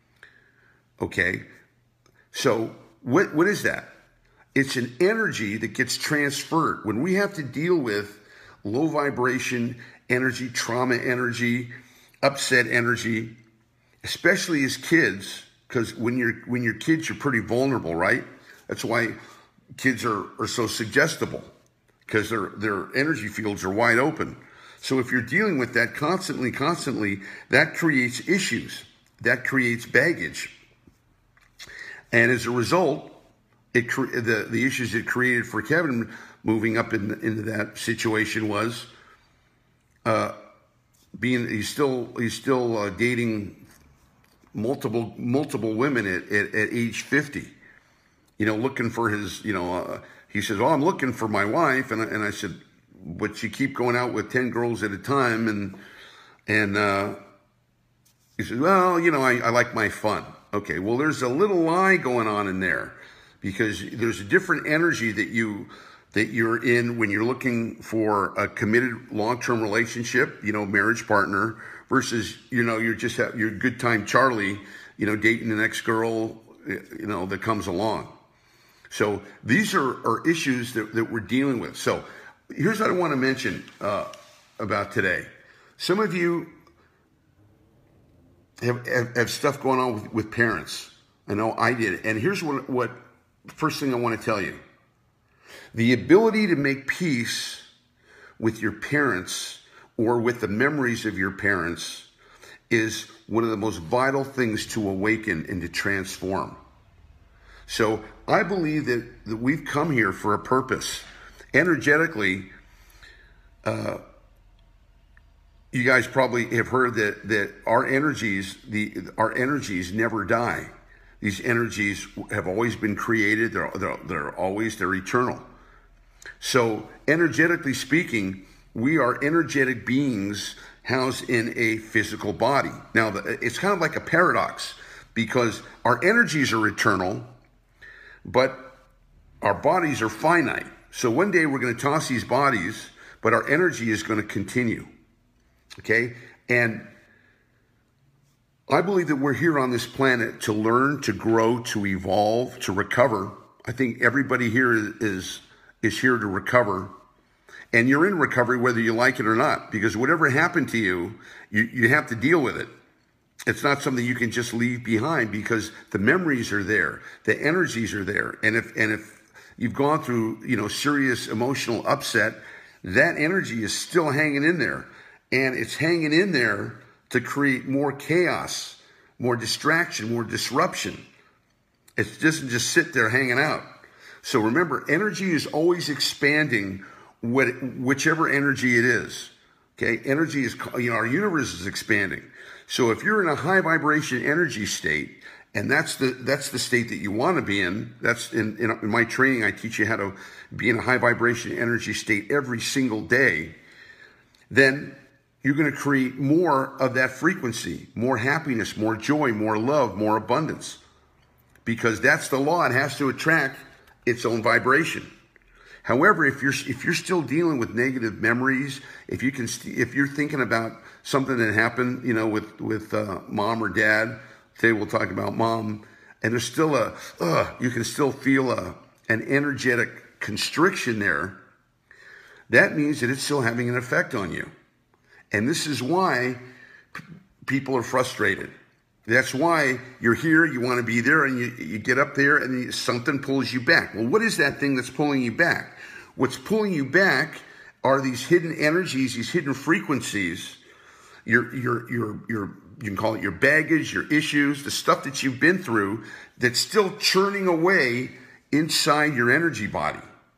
Okay. So what, what is that? It's an energy that gets transferred. When we have to deal with low vibration energy, trauma energy, upset energy, especially as kids, because when you're when you're kids, you're pretty vulnerable, right? That's why kids are, are so suggestible, because their their energy fields are wide open. So if you're dealing with that constantly, constantly, that creates issues. That creates baggage. And as a result, it the, the issues it created for Kevin moving up in, into that situation was uh, being he's still he's still uh, dating multiple multiple women at, at, at age fifty, you know, looking for his, you know, uh, he says, oh, I'm looking for my wife. And I, and I said, but you keep going out with ten girls at a time. And, and, uh, he said, well, you know, I, I like my fun. Okay. Well, there's a little lie going on in there, because there's a different energy that you, that you're in when you're looking for a committed long-term relationship, you know, marriage partner, versus, you know, you're just, you're good time Charlie, you know, dating the next girl, you know, that comes along. So these are, are issues that, that we're dealing with. So here's what I want to mention uh, about today. Some of you have, have, have stuff going on with, with parents. I know I did. And here's what, what first thing I want to tell you. The ability to make peace with your parents or with the memories of your parents is one of the most vital things to awaken and to transform. So I believe that, that we've come here for a purpose. Energetically, uh, you guys probably have heard that, that our energies, the, our energies never die. These energies have always been created. They're, they're, they're always, they're eternal. So energetically speaking, we are energetic beings housed in a physical body. Now, it's kind of like a paradox, because our energies are eternal, but our bodies are finite. So one day we're going to toss these bodies, but our energy is going to continue. Okay? And I believe that we're here on this planet to learn, to grow, to evolve, to recover. I think everybody here is, is here to recover. And you're in recovery whether you like it or not, because whatever happened to you, you, you have to deal with it. It's not something you can just leave behind, because the memories are there, the energies are there. And if and if you've gone through, you know, serious emotional upset, that energy is still hanging in there. And it's hanging in there to create more chaos, more distraction, more disruption. It doesn't just sit there hanging out. So remember, energy is always expanding, what, whichever energy it is. Okay, energy is, you know, our universe is expanding. So if you're in a high vibration energy state, and that's the that's the state that you want to be in, that's in, in, in my training, I teach you how to be in a high vibration energy state every single day, then you're going to create more of that frequency, more happiness, more joy, more love, more abundance. Because that's the law. It has to attract its own vibration. However, if you're if you're still dealing with negative memories, if you can, if you're thinking about something that happened, you know, with with uh, mom or dad, today we'll talk about mom, and there's still a, uh, you can still feel a an energetic constriction there, that means that it's still having an effect on you. And this is why p- people are frustrated. That's why you're here, you want to be there, and you, you get up there and you, something pulls you back. Well, what is that thing that's pulling you back? What's pulling you back are these hidden energies, these hidden frequencies, your, your, your, your, you can call it your baggage, your issues, the stuff that you've been through that's still churning away inside your energy body.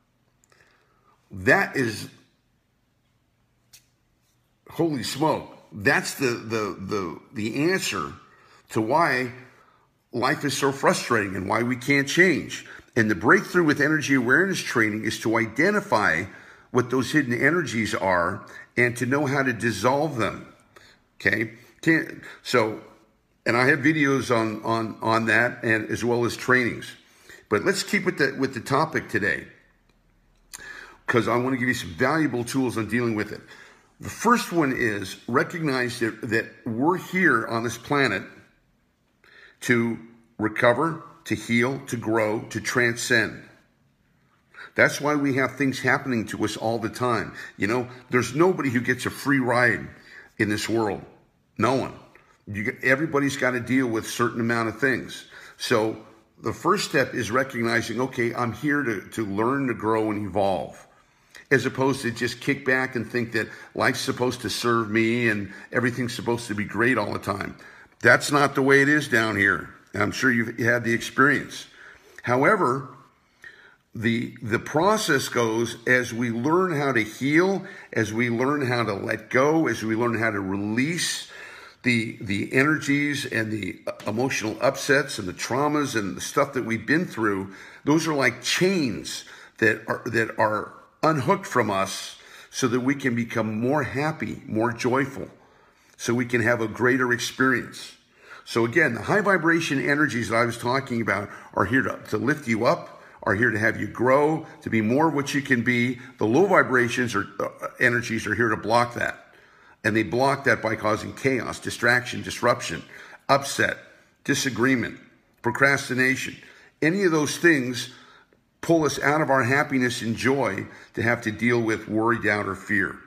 That is, holy smoke, that's the, the, the, the answer to why life is so frustrating and why we can't change. And the breakthrough with energy awareness training is to identify what those hidden energies are and to know how to dissolve them. Okay? Can't, so, and I have videos on, on, on that, and as well as trainings. But let's keep with the, with the topic today, because I want to give you some valuable tools on dealing with it. The first one is recognize that, that we're here on this planet to recover, to heal, to grow, to transcend. That's why we have things happening to us all the time. You know, there's nobody who gets a free ride in this world. No one. You get, everybody's got to deal with a certain amount of things. So the first step is recognizing, okay, I'm here to, to learn, to grow, and evolve, as opposed to just kick back and think that life's supposed to serve me and everything's supposed to be great all the time. That's not the way it is down here. I'm sure you've had the experience. However, the, the process goes as we learn how to heal, as we learn how to let go, as we learn how to release the, the energies and the emotional upsets and the traumas and the stuff that we've been through. Those are like chains that are, that are unhooked from us so that we can become more happy, more joyful, so we can have a greater experience. So again, the high vibration energies that I was talking about are here to, to lift you up, are here to have you grow, to be more of what you can be. The low vibrations or uh, energies are here to block that. And they block that by causing chaos, distraction, disruption, upset, disagreement, procrastination. Any of those things pull us out of our happiness and joy to have to deal with worry, doubt, or fear.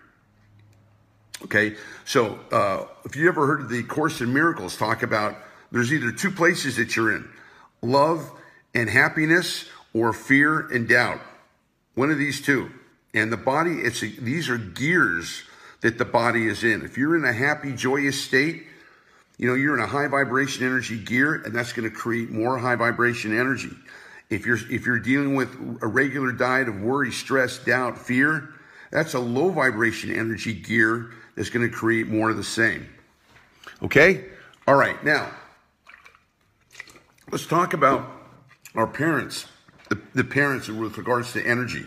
Okay, so uh, if you ever heard of the Course in Miracles talk about there's either two places that you're in, love and happiness or fear and doubt. One of these two. And the body, it's a, these are gears that the body is in. If you're in a happy, joyous state, you know, you're in a high vibration energy gear, and that's going to create more high vibration energy. If you're, if you're dealing with a regular diet of worry, stress, doubt, fear, that's a low vibration energy gear that's going to create more of the same. Okay? All right. Now, let's talk about our parents, the, the parents with regards to energy.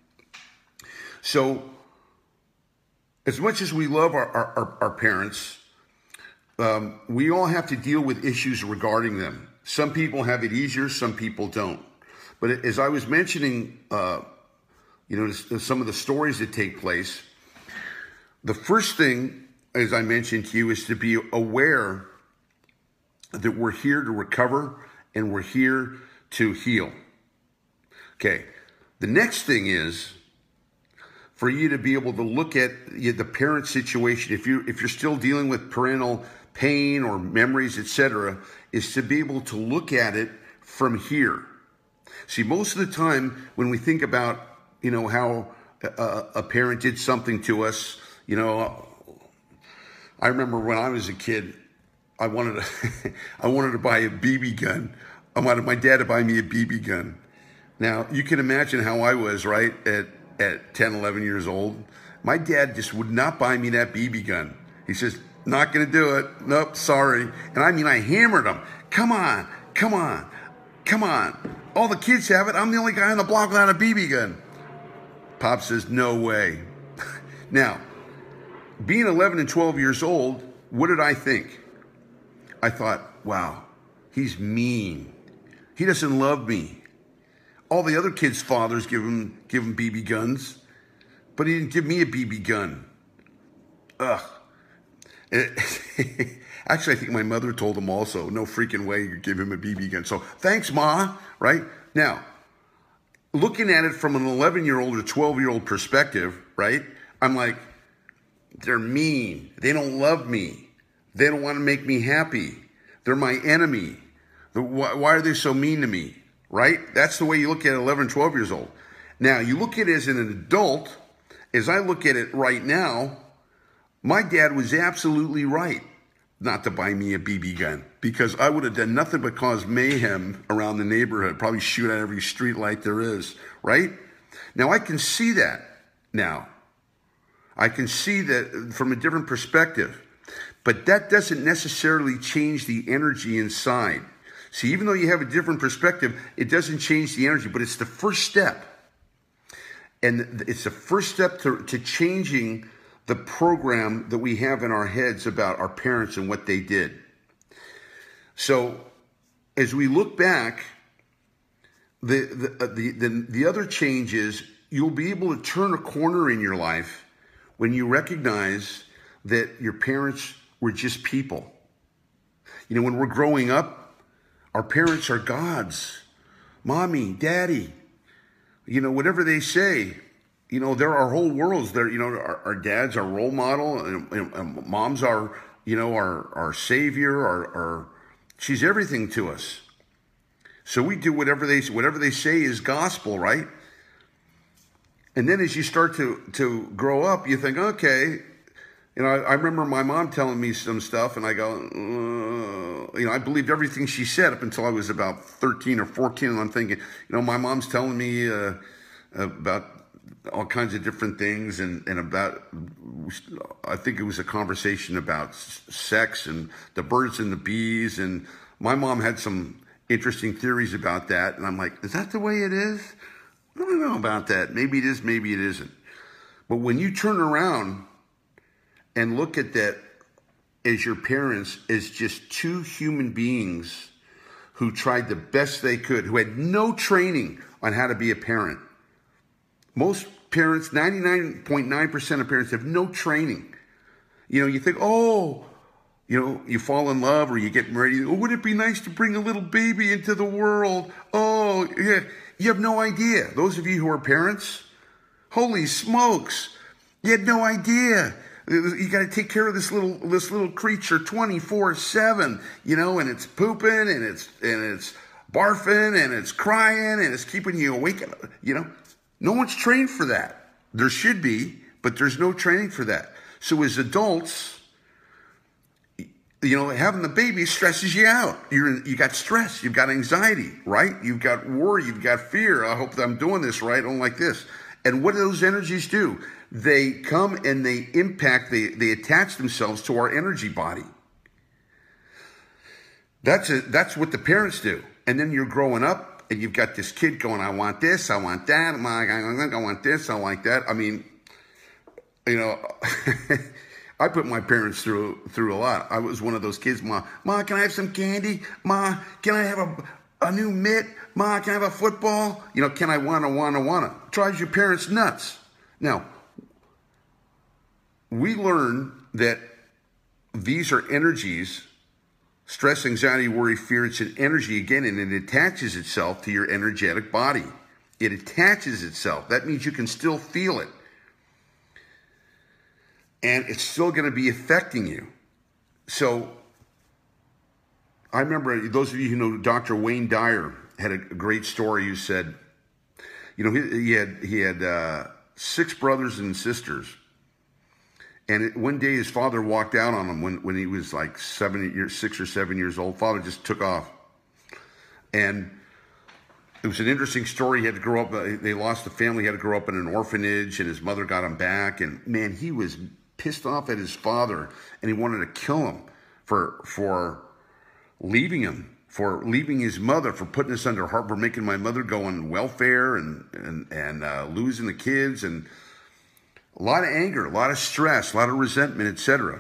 So, as much as we love our, our, our parents, um, we all have to deal with issues regarding them. Some people have it easier, some people don't. But as I was mentioning, uh, you know, some of the stories that take place, the first thing, as I mentioned to you, is to be aware that we're here to recover and we're here to heal. Okay. The next thing is for you to be able to look at the parent situation. If you if you're still dealing with parental pain or memories, et cetera, is to be able to look at it from here. See, most of the time when we think about, you know, how a, a parent did something to us, you know, I remember when I was a kid, I wanted to, I wanted to buy a B B gun. I wanted my dad to buy me a B B gun. Now, you can imagine how I was, right, at, at ten, eleven years old. My dad just would not buy me that B B gun. He says, not going to do it. Nope, sorry. And I mean, I hammered him. Come on, come on, come on. All the kids have it. I'm the only guy on the block without a B B gun. Pop says, no way. Now, being eleven and twelve years old, what did I think? I thought, wow, he's mean. He doesn't love me. All the other kids' fathers give him, give him B B guns, but he didn't give me a B B gun. Ugh. It, actually, I think my mother told him also, no freaking way you give him a B B gun. So thanks, Ma, right? Now, looking at it from an eleven-year-old or twelve-year-old perspective, right? I'm like, they're mean. They don't love me. They don't want to make me happy. They're my enemy. Why are they so mean to me, right? That's the way you look at eleven, twelve years old. Now, you look at it as an adult. As I look at it right now, my dad was absolutely right not to buy me a B B gun, because I would have done nothing but cause mayhem around the neighborhood, probably shoot at every street light there is, right? Now, I can see that now. I can see that from a different perspective, but that doesn't necessarily change the energy inside. See, even though you have a different perspective, it doesn't change the energy, but it's the first step. And it's the first step to, to changing the program that we have in our heads about our parents and what they did. So as we look back, the, the, the, the, the other change is you'll be able to turn a corner in your life when you recognize that your parents were just people. You know, when we're growing up, our parents are gods. Mommy, daddy, you know, whatever they say, you know, they're our whole worlds. They're, you know, our, our dad's our role model, and, and, and mom's our, you know, our, our savior, our, our, she's everything to us. So we do whatever they, whatever they say is gospel, right? And then as you start to, to grow up, you think, okay, you know, I, I remember my mom telling me some stuff, and I go, uh, you know, I believed everything she said up until I was about thirteen or fourteen, and I'm thinking, you know, my mom's telling me uh, about all kinds of different things, and, and about, I think it was a conversation about sex and the birds and the bees, and my mom had some interesting theories about that, and I'm like, is that the way it is? I don't know about that. Maybe it is, maybe it isn't. But when you turn around and look at that as your parents as just two human beings who tried the best they could, who had no training on how to be a parent. Most parents, ninety-nine point nine percent of parents have no training. You know, you think, oh, you know, you fall in love or you get ready. Oh, would it be nice to bring a little baby into the world? Oh, yeah. You have no idea. Those of you who are parents, holy smokes, you had no idea. You got to take care of this little this little creature twenty-four seven, you know, and it's pooping and it's and it's barfing and it's crying and it's keeping you awake. You know, no one's trained for that. There should be, but there's no training for that. So as adults, you know, having the baby stresses you out. You're you got stress, you've got anxiety, right? You've got worry, you've got fear. I hope that I'm doing this right. I don't like this. And what do those energies do? They come and they impact, they, they attach themselves to our energy body. That's a, that's what the parents do. And then you're growing up and you've got this kid going, I want this, I want that, I want this, I like that. I mean, you know, I put my parents through through a lot. I was one of those kids, Ma, Ma, can I have some candy? Ma, can I have a, a new mitt? Ma, can I have a football? You know, can I wanna, wanna, wanna? Drives your parents nuts. Now, we learn that these are energies, stress, anxiety, worry, fear. It's an energy again, and it attaches itself to your energetic body. It attaches itself. That means you can still feel it. And it's still going to be affecting you. So I remember, those of you who know Doctor Wayne Dyer had a great story. Who said, you know, he, he had, he had uh, six brothers and sisters. And it, one day his father walked out on him when, when he was like seven years, six or seven years old. Father just took off. And it was an interesting story. He had to grow up, uh, they lost the family, he had to grow up in an orphanage, and his mother got him back. And man, he was pissed off at his father, and he wanted to kill him for, for leaving him, for leaving his mother, for putting us under heart, for making my mother go on welfare and, and, and uh, losing the kids, and a lot of anger, a lot of stress, a lot of resentment, et cetera.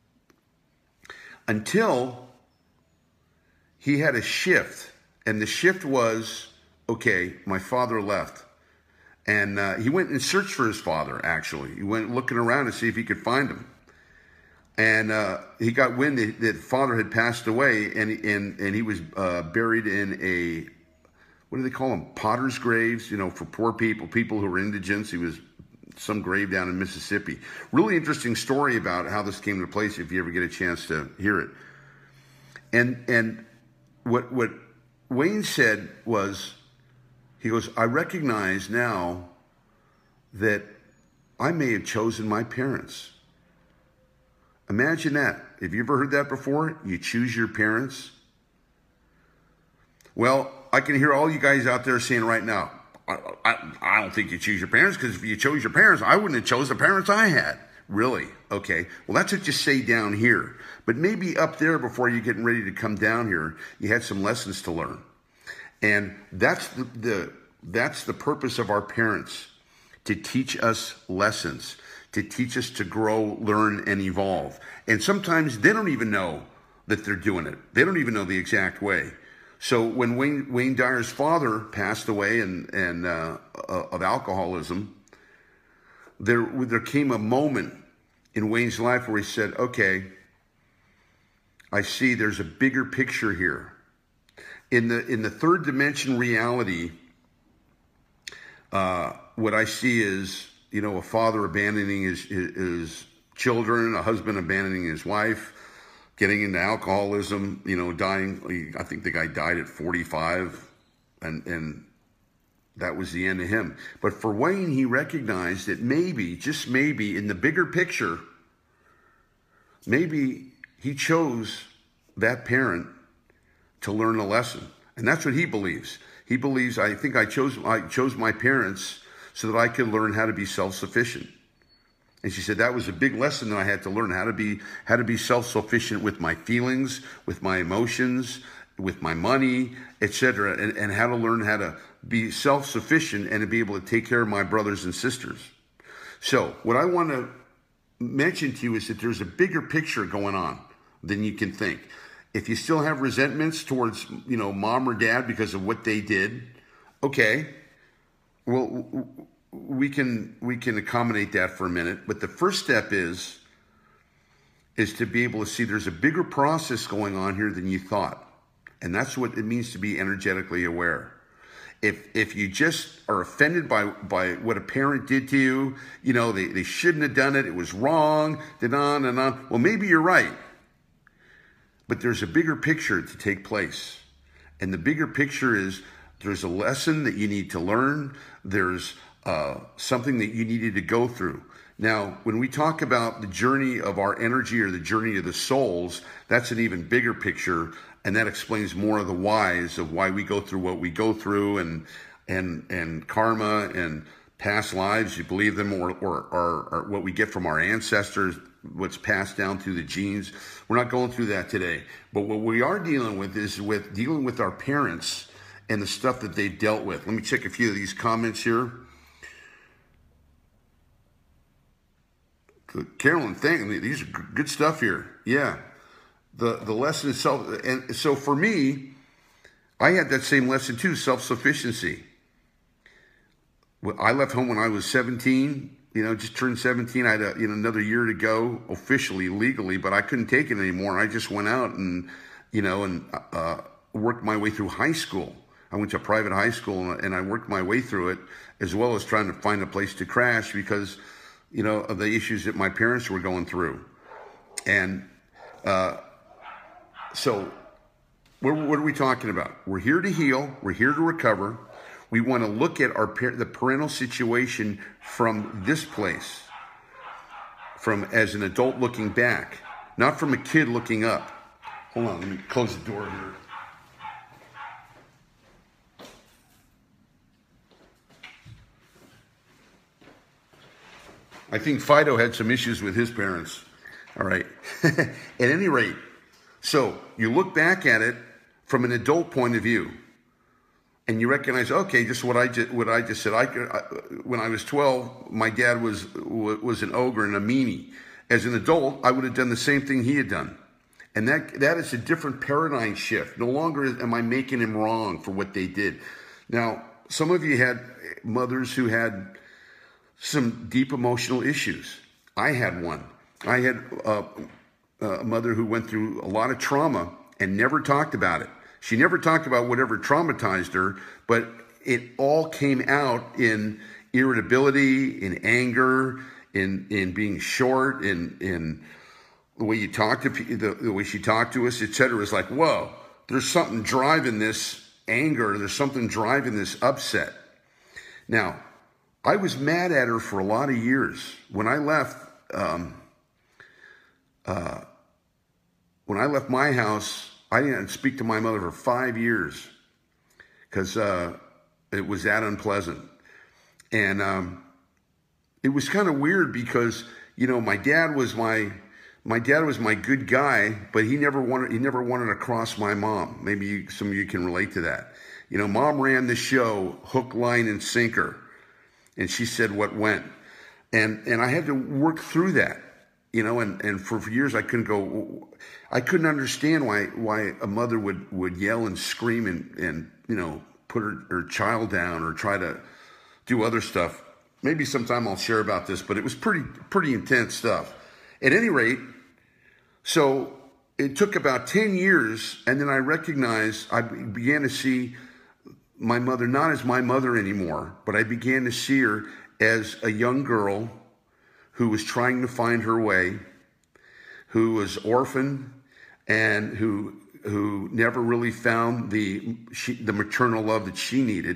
Until he had a shift. And the shift was, okay, my father left. And uh, he went and searched for his father, actually. He went looking around to see if he could find him. And uh, he got wind that, that father had passed away, and, and, and he was uh, buried in a, what do they call them? Potter's graves, you know, for poor people, people who were indigents. He was some grave down in Mississippi. Really interesting story about how this came to place if you ever get a chance to hear it. And and what what Wayne said was, he goes, I recognize now that I may have chosen my parents. Imagine that. Have you ever heard that before? You choose your parents? Well, I can hear all you guys out there saying right now, I, I, I don't think you choose your parents, because if you chose your parents, I wouldn't have chose the parents I had. Really? Okay. Well, that's what you say down here. But maybe up there, before you're getting ready to come down here, you had some lessons to learn. And that's the, the that's the purpose of our parents, to teach us lessons, to teach us to grow, learn, and evolve. And sometimes they don't even know that they're doing it. They don't even know the exact way. So when Wayne, Wayne Dyer's father passed away and, and uh, of alcoholism, there, there came a moment in Wayne's life where he said, okay, I see there's a bigger picture here. In the, in the third dimension reality, uh, what I see is, you know, a father abandoning his, his, his children, a husband abandoning his wife, getting into alcoholism, you know, dying. I think the guy died at forty-five, and, and that was the end of him. But for Wayne, he recognized that maybe, just maybe, in the bigger picture, maybe he chose that parent to learn a lesson. And that's what he believes. He believes, I think I chose, I chose my parents so that I could learn how to be self-sufficient. And she said that was a big lesson that I had to learn, how to be how to be self-sufficient with my feelings, with my emotions, with my money, et cetera, and, and how to learn how to be self-sufficient and to be able to take care of my brothers and sisters. So what I want to mention to you is that there's a bigger picture going on than you can think. If you still have resentments towards, you know, mom or dad because of what they did, okay, well, we can we can accommodate that for a minute. But the first step is is to be able to see there's a bigger process going on here than you thought. And that's what it means to be energetically aware. If if you just are offended by, by what a parent did to you, you know, they, they shouldn't have done it, it was wrong, and on and on. Well, maybe you're right. But there's a bigger picture to take place. And the bigger picture is there's a lesson that you need to learn. There's uh, something that you needed to go through. Now, when we talk about the journey of our energy or the journey of the souls, that's an even bigger picture. And that explains more of the whys of why we go through what we go through, and and and karma and past lives, you believe them, or, or, or, or what we get from our ancestors, what's passed down through the genes. We're not going through that today. But what we are dealing with is with dealing with our parents and the stuff that they've dealt with. Let me check a few of these comments here. Good. Carolyn, thank you. These are good stuff here. Yeah. The, the lesson itself. And so for me, I had that same lesson too, self-sufficiency. I left home when I was seventeen, you know, just turned seventeen. I had a, you know, another year to go officially, legally, but I couldn't take it anymore. I just went out and, you know, and uh, worked my way through high school. I went to a private high school and I worked my way through it, as well as trying to find a place to crash because, you know, of the issues that my parents were going through. And uh, so what, what are we talking about? We're here to heal. We're here to recover. We want to look at our the parental situation from this place, from as an adult looking back, not from a kid looking up. Hold on, let me close the door here. I think Fido had some issues with his parents. All right. At any rate, so you look back at it from an adult point of view. And you recognize, okay, just what I just what I just said. I, I when I was twelve, my dad was was an ogre and a meanie. As an adult, I would have done the same thing he had done, and that that is a different paradigm shift. No longer am I making him wrong for what they did. Now, some of you had mothers who had some deep emotional issues. I had one. I had uh, a mother who went through a lot of trauma and never talked about it. She never talked about whatever traumatized her, but it all came out in irritability, in anger, in in being short, in in the way you talk to people, the, the way she talked to us, et cetera. It's like, whoa, there's something driving this anger. There's something driving this upset. Now, I was mad at her for a lot of years. When I left, um, uh, when I left my house, I didn't speak to my mother for five years because uh, it was that unpleasant. And um, it was kind of weird because, you know, my dad was my my dad was my good guy, but he never wanted he never wanted to cross my mom. Maybe you, some of you can relate to that. You know, Mom ran the show hook, line, and sinker, and she said what went, and and I had to work through that. You know, and, and for, for years I couldn't go, I couldn't understand why why a mother would, would yell and scream and, and you know, put her, her child down or try to do other stuff. Maybe sometime I'll share about this, but it was pretty pretty intense stuff. At any rate, so it took about ten years, and then I recognized, I began to see my mother not as my mother anymore, but I began to see her as a young girl who was trying to find her way, who was orphaned, and who who never really found the she, the maternal love that she needed,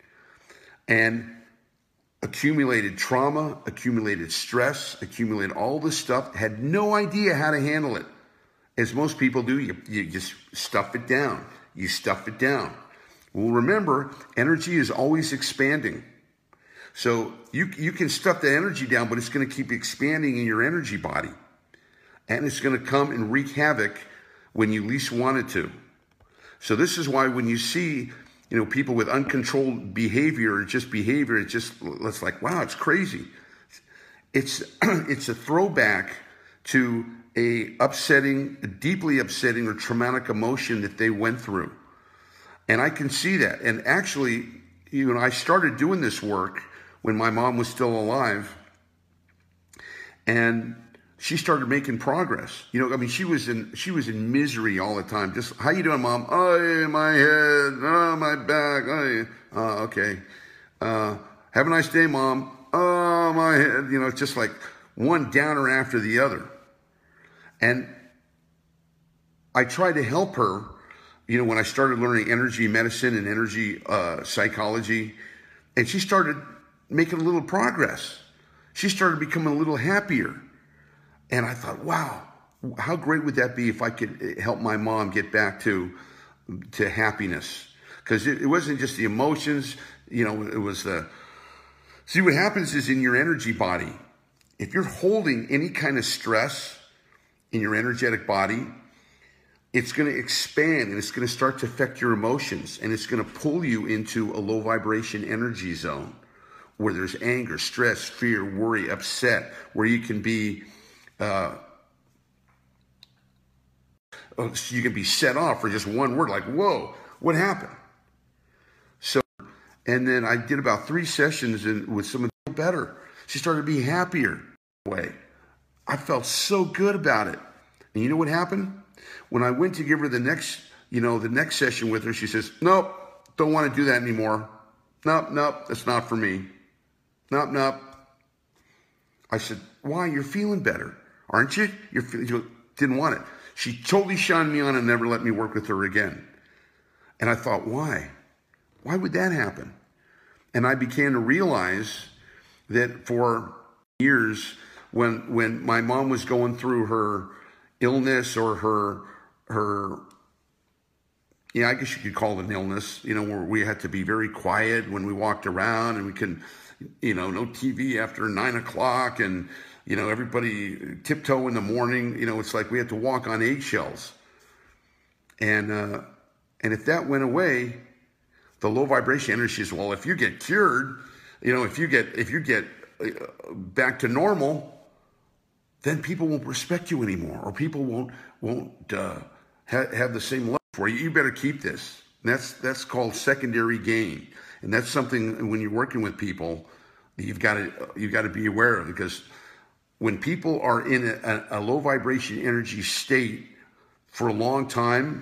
and accumulated trauma, accumulated stress, accumulated all this stuff, had no idea how to handle it. As most people do, you, you just stuff it down. You stuff it down. Well, remember, energy is always expanding. So you, you can stuff the energy down, but it's going to keep expanding in your energy body. And it's going to come and wreak havoc when you least want it to. So this is why when you see, you know, people with uncontrolled behavior or just behavior, it's just, it's like, wow, it's crazy. It's, it's a throwback to a upsetting, a deeply upsetting or traumatic emotion that they went through. And I can see that. And actually, you know, I started doing this work when my mom was still alive, and she started making progress. You know, I mean, she was in she was in misery all the time. Just, how you doing, Mom? Oh, my head. Oh, my back. Oh, uh, okay. Uh, have a nice day, Mom. Oh, my head. You know, it's just like one downer after the other. And I tried to help her. You know, when I started learning energy medicine and energy uh, psychology, and she started making a little progress. She started becoming a little happier. And I thought, wow, how great would that be if I could help my mom get back to, to happiness? Because it, it wasn't just the emotions, you know, it was the... See, what happens is in your energy body, if you're holding any kind of stress in your energetic body, it's going to expand and it's going to start to affect your emotions, and it's going to pull you into a low vibration energy zone where there's anger, stress, fear, worry, upset, where you can be, uh, you can be set off for just one word, like, whoa, what happened? So, and then I did about three sessions and with someone better. She started to be happier. Way, I felt so good about it. And you know what happened? When I went to give her the next, you know, the next session with her, she says, nope, don't want to do that anymore. Nope, nope, that's not for me. Nope, nope. I said, why? You're feeling better, aren't you? You're feeling, you didn't want it. She totally shined me on and never let me work with her again. And I thought, why? Why would that happen? And I began to realize that for years, when when my mom was going through her illness or her, her, yeah, I guess you could call it an illness, you know, where we had to be very quiet when we walked around, and we can, you know, no T V after nine o'clock, and, you know, everybody tiptoe in the morning. You know, it's like we had to walk on eggshells. And, uh, and if that went away, the low vibration energy is, well, if you get cured, you know, if you get, if you get back to normal, then people won't respect you anymore, or people won't won't uh, ha have the same love for you. You better keep this. And that's that's called secondary gain, and that's something when you're working with people, you've got to you've got to be aware of, because when people are in a, a low vibration energy state for a long time,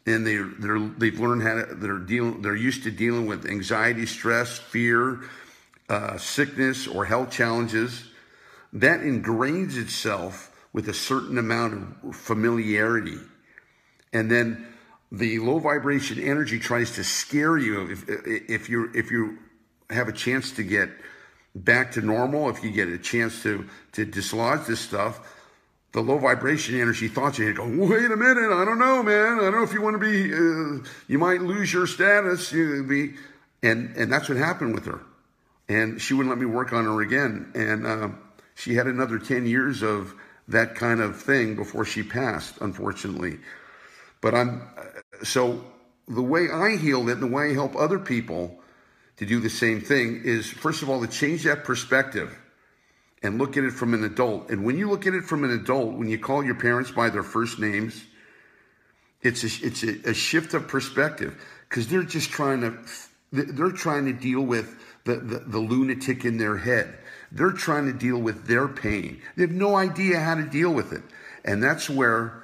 and they they're they've learned how to they're dealing they're used to dealing with anxiety, stress, fear, uh, sickness, or health challenges. That ingrains itself with a certain amount of familiarity, and then the low vibration energy tries to scare you. If if you if you have a chance to get back to normal, if you get a chance to to dislodge this stuff, the low vibration energy thoughts you go, wait a minute, I don't know, man. I don't know if you want to be, uh, you might lose your status. You be, and and that's what happened with her. And she wouldn't let me work on her again. And uh, she had another ten years of that kind of thing before she passed, unfortunately. But I'm, so the way I healed it and the way I help other people to do the same thing is, first of all, to change that perspective and look at it from an adult. And when you look at it from an adult, when you call your parents by their first names, it's a, it's a, a shift of perspective, because they're just trying to, they're trying to deal with the, the, the lunatic in their head. They're trying to deal with their pain. They have no idea how to deal with it. And that's where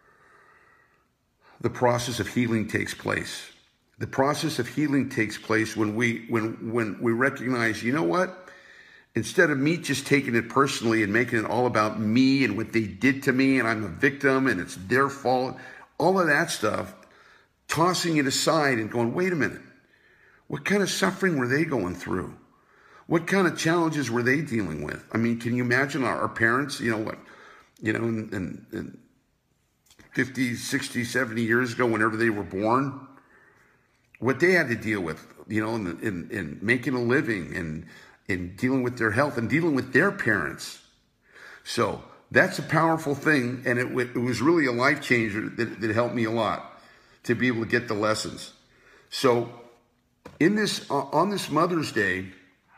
the process of healing takes place. The process of healing takes place when we, when, when we recognize, you know what? Instead of me just taking it personally and making it all about me and what they did to me and I'm a victim and it's their fault, all of that stuff, tossing it aside and going, wait a minute, what kind of suffering were they going through? What kind of challenges were they dealing with? I mean, can you imagine our, our parents, you know, what, you know, in, in, in fifty, sixty, seventy years ago, whenever they were born, what they had to deal with, you know, in, in, in making a living and in dealing with their health and dealing with their parents. So that's a powerful thing. And it, it was really a life changer that, that helped me a lot to be able to get the lessons. So in this, uh, on this Mother's Day,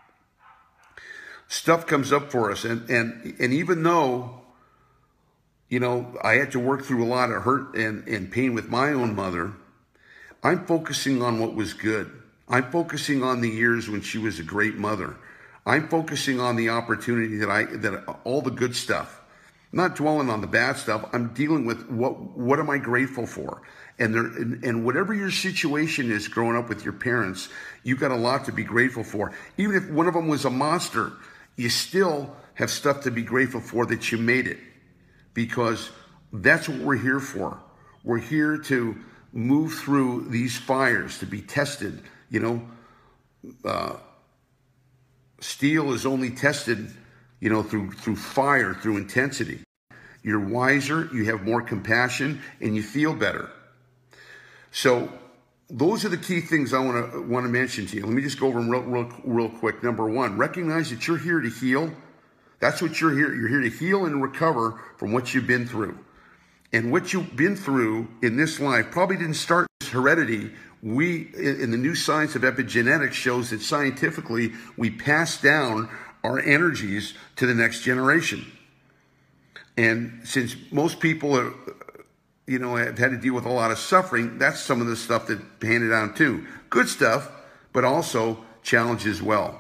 stuff comes up for us. And, and, and even though, you know, I had to work through a lot of hurt and, and pain with my own mother, I'm focusing on what was good. I'm focusing on the years when she was a great mother. I'm focusing on the opportunity that I, that all the good stuff, not dwelling on the bad stuff. I'm dealing with what, what am I grateful for? And there, and, and whatever your situation is growing up with your parents, you've got a lot to be grateful for. Even if one of them was a monster, you still have stuff to be grateful for that you made it, because that's what we're here for. We're here to move through these fires, to be tested. You know, uh, steel is only tested, you know, through through fire, through intensity. You're wiser, you have more compassion, and you feel better. So those are the key things I want to want to mention to you. Let me just go over them real, real, real quick. Number one, recognize that you're here to heal. That's what you're here. You're here to heal and recover from what you've been through. And what you've been through in this life probably didn't start as heredity. We, in the new science of epigenetics, shows that scientifically we pass down our energies to the next generation. And since most people are, you know, have had to deal with a lot of suffering, that's some of the stuff that handed down too. Good stuff, but also challenge as well.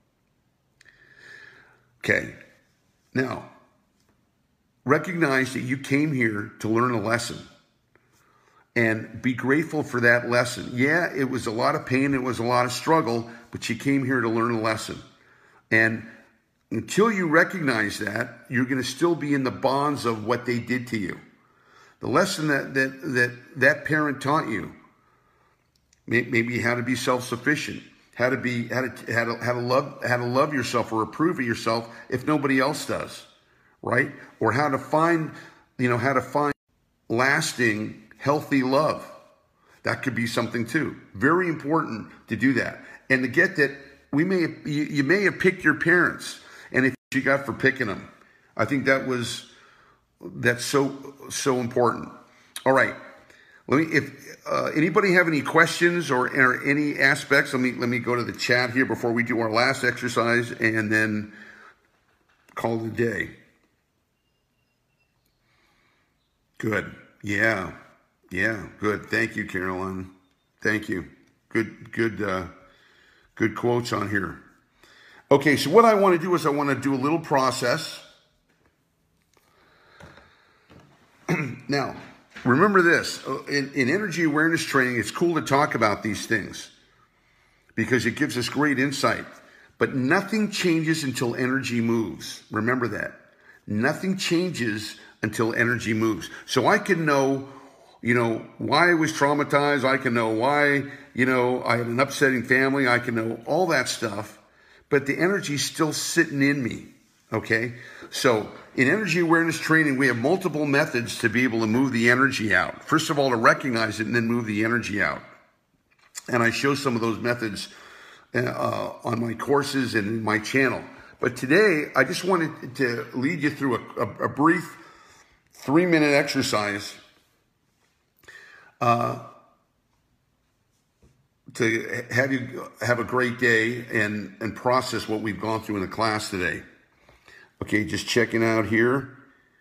Okay, now, recognize that you came here to learn a lesson and be grateful for that lesson. Yeah, it was a lot of pain, it was a lot of struggle, but you came here to learn a lesson. And until you recognize that, you're going to still be in the bonds of what they did to you. The lesson that that that, that parent taught you, maybe how to be self-sufficient, how to be how to how to how to love how to love yourself or approve of yourself if nobody else does, right? Or how to find, you know, how to find lasting, healthy love. That could be something too. Very important to do that, and to get that we may you, you may have picked your parents, and if you got for picking them, I think that was that's so so important. All right. Let me, if uh, anybody have any questions or, or any aspects, let me let me go to the chat here before we do our last exercise and then call it a day. Good. Yeah. Yeah. Good. Thank you, Caroline. Thank you. Good. Good. Uh, good quotes on here. Okay. So what I want to do is I want to do a little process. Now, remember this, in, in energy awareness training, it's cool to talk about these things because it gives us great insight. But nothing changes until energy moves. Remember that. Nothing changes until energy moves. So I can know, you know, why I was traumatized. I can know why, you know, I had an upsetting family. I can know all that stuff. But the energy's still sitting in me, okay? So in energy awareness training, we have multiple methods to be able to move the energy out. First of all, to recognize it and then move the energy out. And I show some of those methods uh, on my courses and in my channel. But today, I just wanted to lead you through a, a, a brief three-minute exercise uh, to have you have a great day and, and process what we've gone through in the class today. Okay, just checking out here.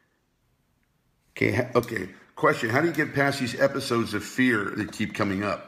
Okay, okay. Question, how do you get past these episodes of fear that keep coming up?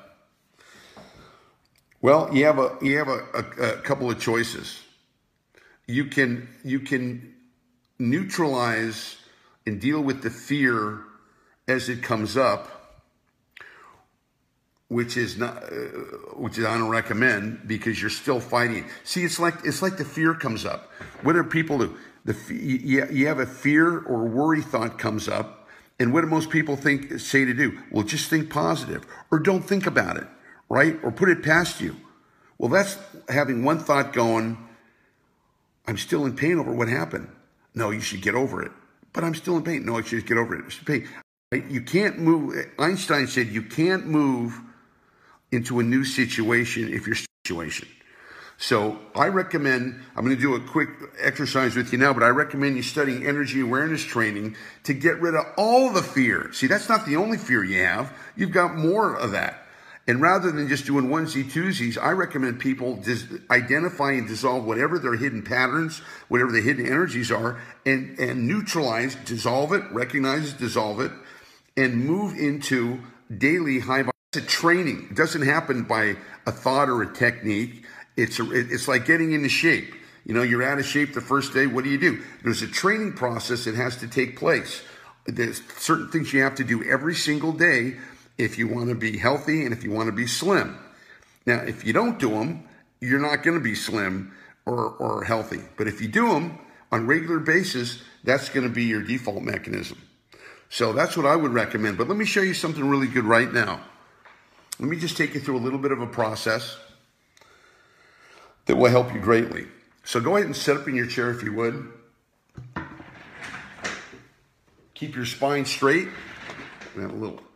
Well, you have a you have a, a, a couple of choices. You can you can neutralize and deal with the fear as it comes up, which is not uh, which I don't recommend because you're still fighting. See, it's like it's like the fear comes up. What do people do? The you, you have a fear or worry thought comes up, and what do most people think say to do? Well, just think positive or don't think about it, right? Or put it past you. Well, that's having one thought going, I'm still in pain over what happened. No, you should get over it. But I'm still in pain. No, I should get over it. It's pain. You can't move. Einstein said you can't move into a new situation if you're situation. So I recommend, I'm going to do a quick exercise with you now, but I recommend you studying energy awareness training to get rid of all the fear. See, that's not the only fear you have. You've got more of that. And rather than just doing onesie twosies, I recommend people just identify and dissolve whatever their hidden patterns, whatever the hidden energies are, and, and neutralize, dissolve it, recognize it, dissolve it, and move into daily high vibe. It's a training. It doesn't happen by a thought or a technique. It's, a, it's like getting into shape. You know, you're out of shape the first day. What do you do? There's a training process that has to take place. There's certain things you have to do every single day if you want to be healthy and if you want to be slim. Now, if you don't do them, you're not going to be slim or, or healthy. But if you do them on a regular basis, that's going to be your default mechanism. So that's what I would recommend. But let me show you something really good right now. Let me just take you through a little bit of a process that will help you greatly. So go ahead and sit up in your chair if you would. Keep your spine straight. And a little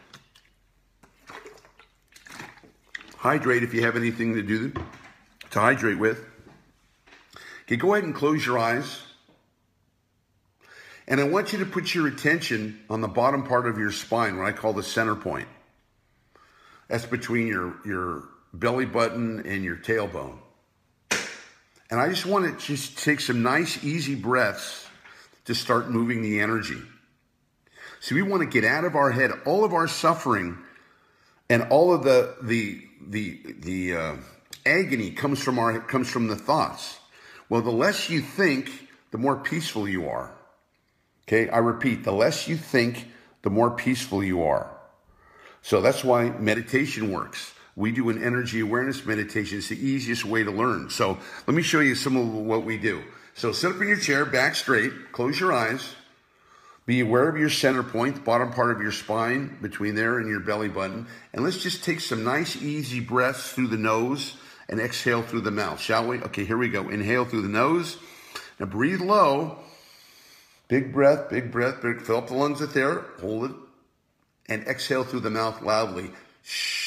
hydrate if you have anything to do to hydrate with. Okay, go ahead and close your eyes. And I want you to put your attention on the bottom part of your spine, what I call the center point. That's between your, your belly button and your tailbone. And I just want to just take some nice, easy breaths to start moving the energy. So we want to get out of our head all of our suffering and all of the the the the uh, agony comes from our comes from the thoughts. Well, the less you think, the more peaceful you are. Okay, I repeat, the less you think, the more peaceful you are. So that's why meditation works. We do an energy awareness meditation. It's the easiest way to learn. So let me show you some of what we do. So sit up in your chair, back straight, close your eyes. Be aware of your center point, the bottom part of your spine, between there and your belly button. And let's just take some nice, easy breaths through the nose and exhale through the mouth, shall we? Okay, here we go. Inhale through the nose. Now breathe low. Big breath, big breath. Big, fill up the lungs with air. Hold it. And exhale through the mouth loudly. Shh.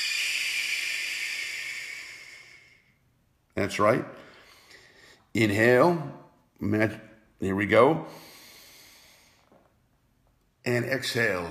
That's right. Inhale. Here we go. And exhale.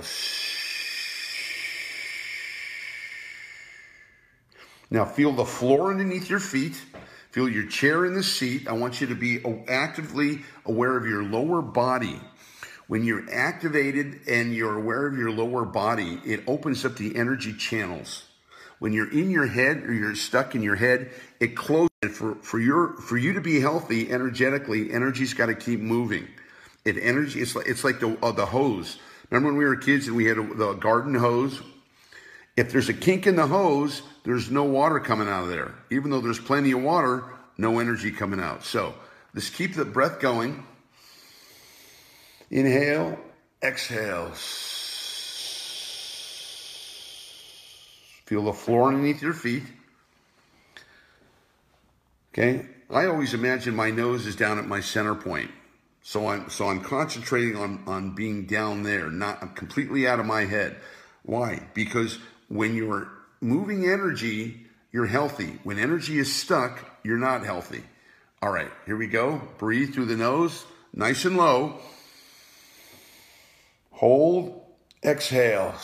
Now feel the floor underneath your feet. Feel your chair in the seat. I want you to be actively aware of your lower body. When you're activated and you're aware of your lower body, it opens up the energy channels. When you're in your head or you're stuck in your head, it closes. For, for, your, for you to be healthy energetically, energy's got to keep moving. It energy, it's like, it's like the, uh, the hose. Remember when we were kids and we had a, the garden hose? If there's a kink in the hose, there's no water coming out of there. Even though there's plenty of water, no energy coming out. So let's keep the breath going. Inhale, exhale. Feel the floor underneath your feet. Okay, I always imagine my nose is down at my center point. So I'm, so I'm concentrating on, on being down there, not I'm completely out of my head. Why? Because when you're moving energy, you're healthy. When energy is stuck, you're not healthy. All right, here we go. Breathe through the nose, nice and low. Hold, exhale.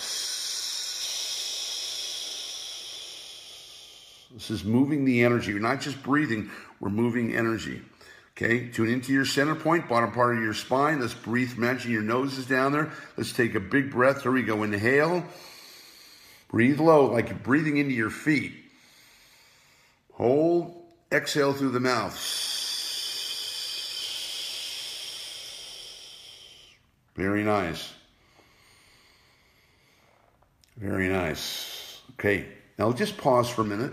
This is moving the energy. We're not just breathing, we're moving energy. Okay, tune into your center point, bottom part of your spine. Let's breathe. Imagine your nose is down there. Let's take a big breath. Here we go. Inhale. Breathe low, like you're breathing into your feet. Hold. Exhale through the mouth. Very nice. Very nice. Okay, now just pause for a minute.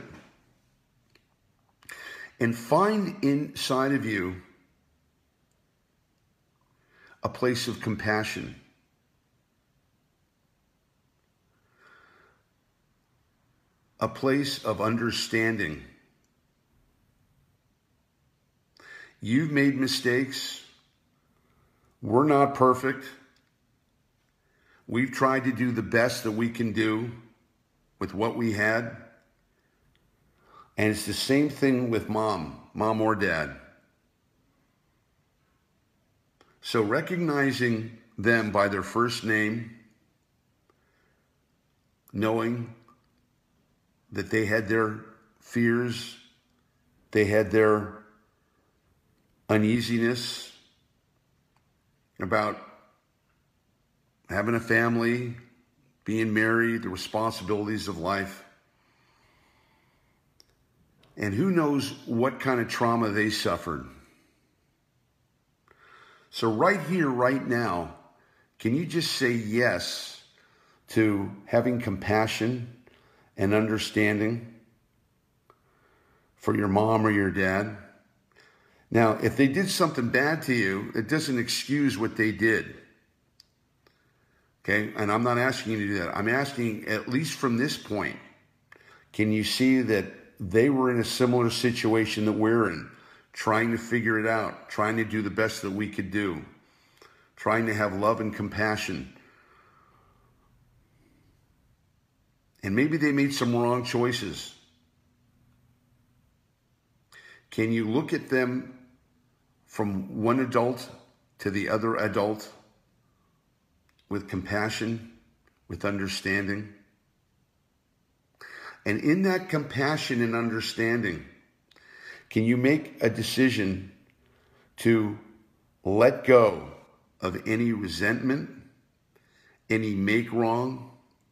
And find inside of you a place of compassion. A place of understanding. You've made mistakes. We're not perfect. We've tried to do the best that we can do with what we had. And it's the same thing with mom, mom or dad. So recognizing them by their first name, knowing that they had their fears, they had their uneasiness about having a family, being married, the responsibilities of life. And who knows what kind of trauma they suffered. So right here, right now, can you just say yes to having compassion and understanding for your mom or your dad? Now, if they did something bad to you, it doesn't excuse what they did. Okay, and I'm not asking you to do that. I'm asking, at least from this point, can you see that they were in a similar situation that we're in, trying to figure it out, trying to do the best that we could do, trying to have love and compassion. And maybe they made some wrong choices. Can you look at them from one adult to the other adult with compassion, with understanding? And in that compassion and understanding, can you make a decision to let go of any resentment, any make wrong,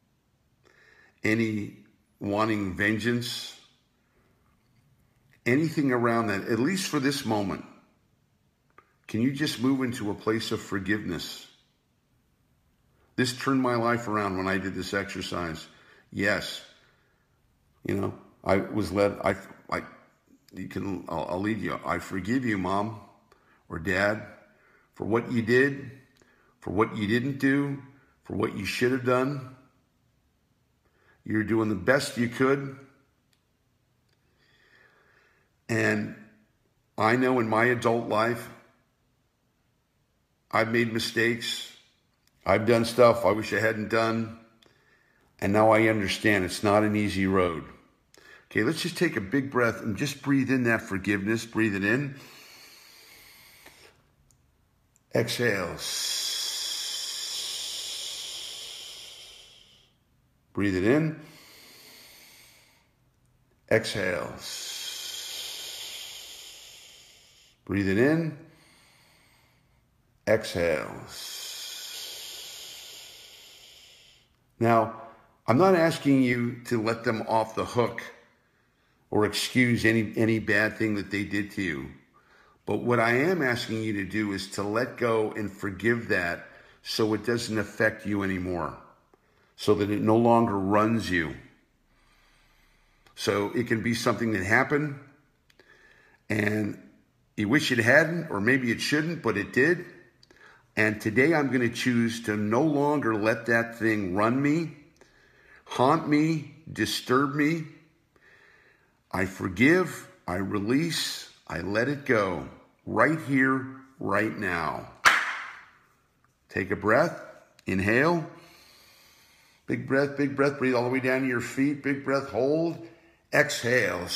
any wanting vengeance, anything around that, at least for this moment? Can you just move into a place of forgiveness? This turned my life around when I did this exercise. Yes. You know, I was led, I, I, you can, I'll, I'll lead you. I forgive you, mom or dad, for what you did, for what you didn't do, for what you should have done. You're doing the best you could. And I know in my adult life, I've made mistakes. I've done stuff I wish I hadn't done. And now I understand it's not an easy road. Okay, let's just take a big breath and just breathe in that forgiveness. Breathe it in. Exhale. Breathe it in. Exhale. Breathe it in. Exhale. Now, I'm not asking you to let them off the hook or excuse any, any bad thing that they did to you. But what I am asking you to do is to let go and forgive that so it doesn't affect you anymore, so that it no longer runs you. So it can be something that happened and you wish it hadn't, or maybe it shouldn't, but it did. And today I'm going to choose to no longer let that thing run me, haunt me, disturb me. I forgive, I release, I let it go right here, right now. Take a breath, inhale. Big breath, big breath, breathe all the way down to your feet. Big breath, hold, exhale.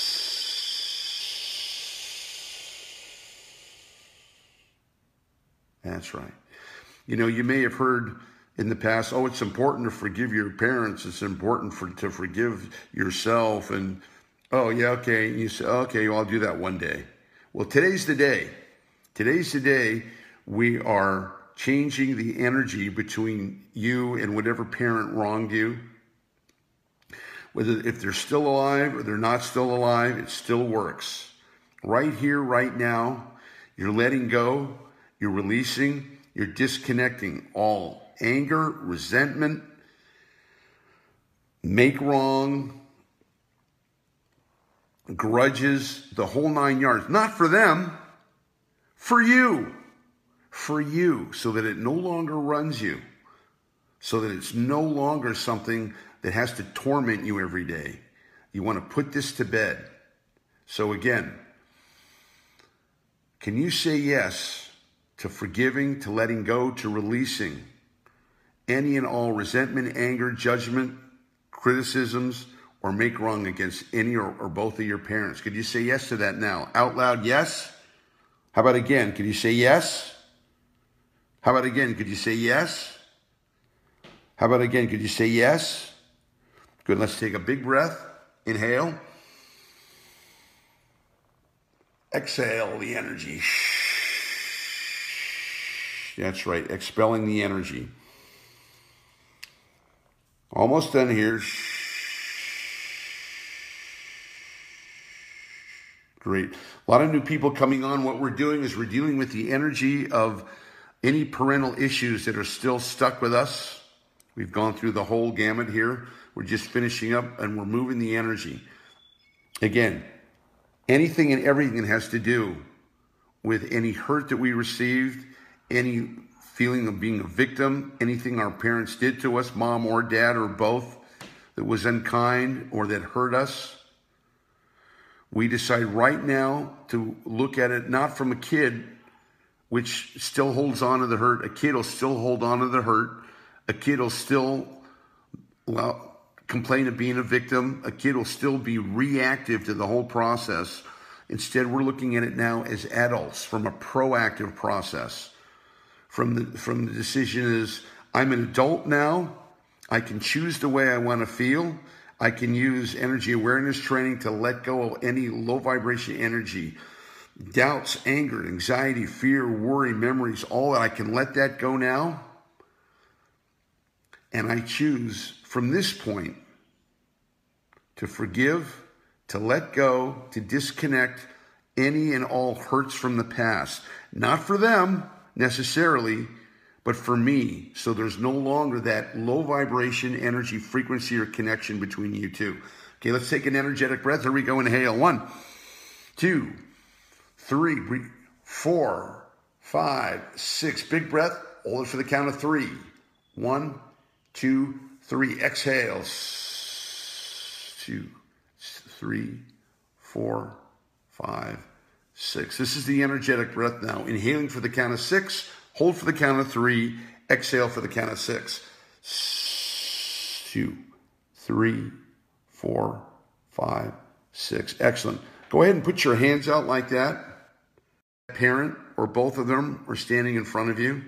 That's right. You know, you may have heard in the past, oh, it's important to forgive your parents. It's important for to forgive yourself. And, oh, yeah, okay. And you say, okay, well, I'll do that one day. Well, today's the day. Today's the day we are changing the energy between you and whatever parent wronged you. Whether if they're still alive or they're not still alive, it still works. Right here, right now, you're letting go. You're releasing, you're disconnecting all anger, resentment, make wrong, grudges, the whole nine yards. Not for them, for you. For you, so that it no longer runs you. So that it's no longer something that has to torment you every day. You want to put this to bed. So again, can you say yes to forgiving, to letting go, to releasing any and all resentment, anger, judgment, criticisms, or make wrong against any or, or both of your parents? Could you say yes to that now? Out loud, yes? How about again? Could you say yes? How about again? Could you say yes? How about again? Could you say yes? Good. Let's take a big breath. Inhale. Exhale the energy. That's right. Expelling the energy. Almost done here. Great. A lot of new people coming on. What we're doing is we're dealing with the energy of any parental issues that are still stuck with us. We've gone through the whole gamut here. We're just finishing up and we're moving the energy. Again, anything and everything that has to do with any hurt that we received, any feeling of being a victim, anything our parents did to us, mom or dad or both, that was unkind or that hurt us. We decide right now to look at it not from a kid, which still holds on to the hurt. A kid will still hold on to the hurt. A kid will still well, complain of being a victim. A kid will still be reactive to the whole process. Instead, we're looking at it now as adults from a proactive process. From the, from the decision is, I'm an adult now. I can choose the way I want to feel. I can use energy awareness training to let go of any low vibration energy, doubts, anger, anxiety, fear, worry, memories, all that. I can let that go now. And I choose from this point to forgive, to let go, to disconnect any and all hurts from the past. Not for them necessarily, but for me. So there's no longer that low vibration energy frequency or connection between you two. Okay, let's take an energetic breath. Here we go. Inhale. One, two, three, four, five, six. Big breath. Hold it for the count of three. One, two, three. Exhale. Two, three, four, five, six. This is the energetic breath now. Inhaling for the count of six. Hold for the count of three. Exhale for the count of six. Two, three, four, five, six. Excellent. Go ahead and put your hands out like that. Parent or both of them are standing in front of you.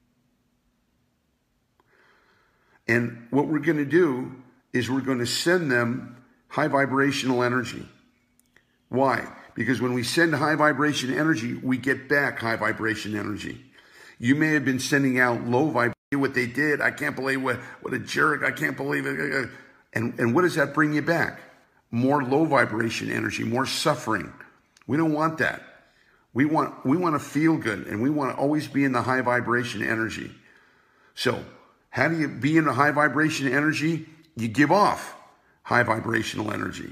And what we're going to do is we're going to send them high vibrational energy. Why? Because when we send high vibration energy, we get back high vibration energy. You may have been sending out low vibration. What they did, I can't believe what, what a jerk. I can't believe it. And, and what does that bring you back? More low vibration energy, more suffering. We don't want that. We want, we want to feel good, and we want to always be in the high vibration energy. So how do you be in a high vibration energy? You give off high vibrational energy.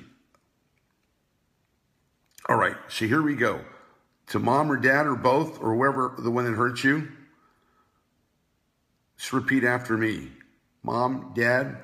All right, so here we go. To mom or dad or both or whoever, the one that hurts you, just repeat after me. Mom, Dad,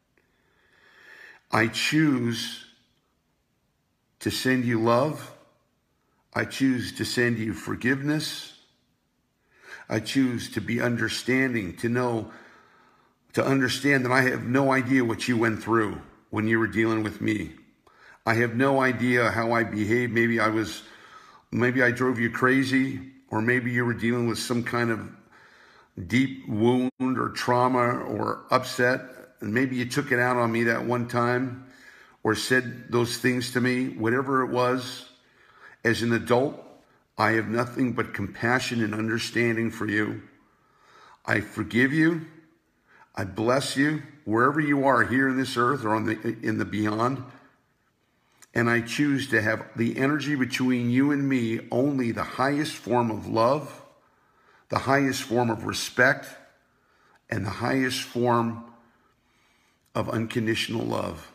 I choose to send you love. I choose to send you forgiveness. I choose to be understanding, to know, to understand that I have no idea what you went through when you were dealing with me. I have no idea how I behaved. Maybe I was, maybe I drove you crazy, or maybe you were dealing with some kind of deep wound or trauma or upset, and maybe you took it out on me that one time or said those things to me, whatever it was. As an adult, I have nothing but compassion and understanding for you. I forgive you. I bless you wherever you are here in this earth or on the in the beyond. And I choose to have the energy between you and me only the highest form of love, the highest form of respect, and the highest form of unconditional love.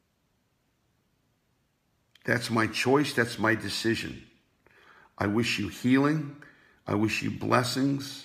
That's my choice. That's my decision. I wish you healing. I wish you blessings.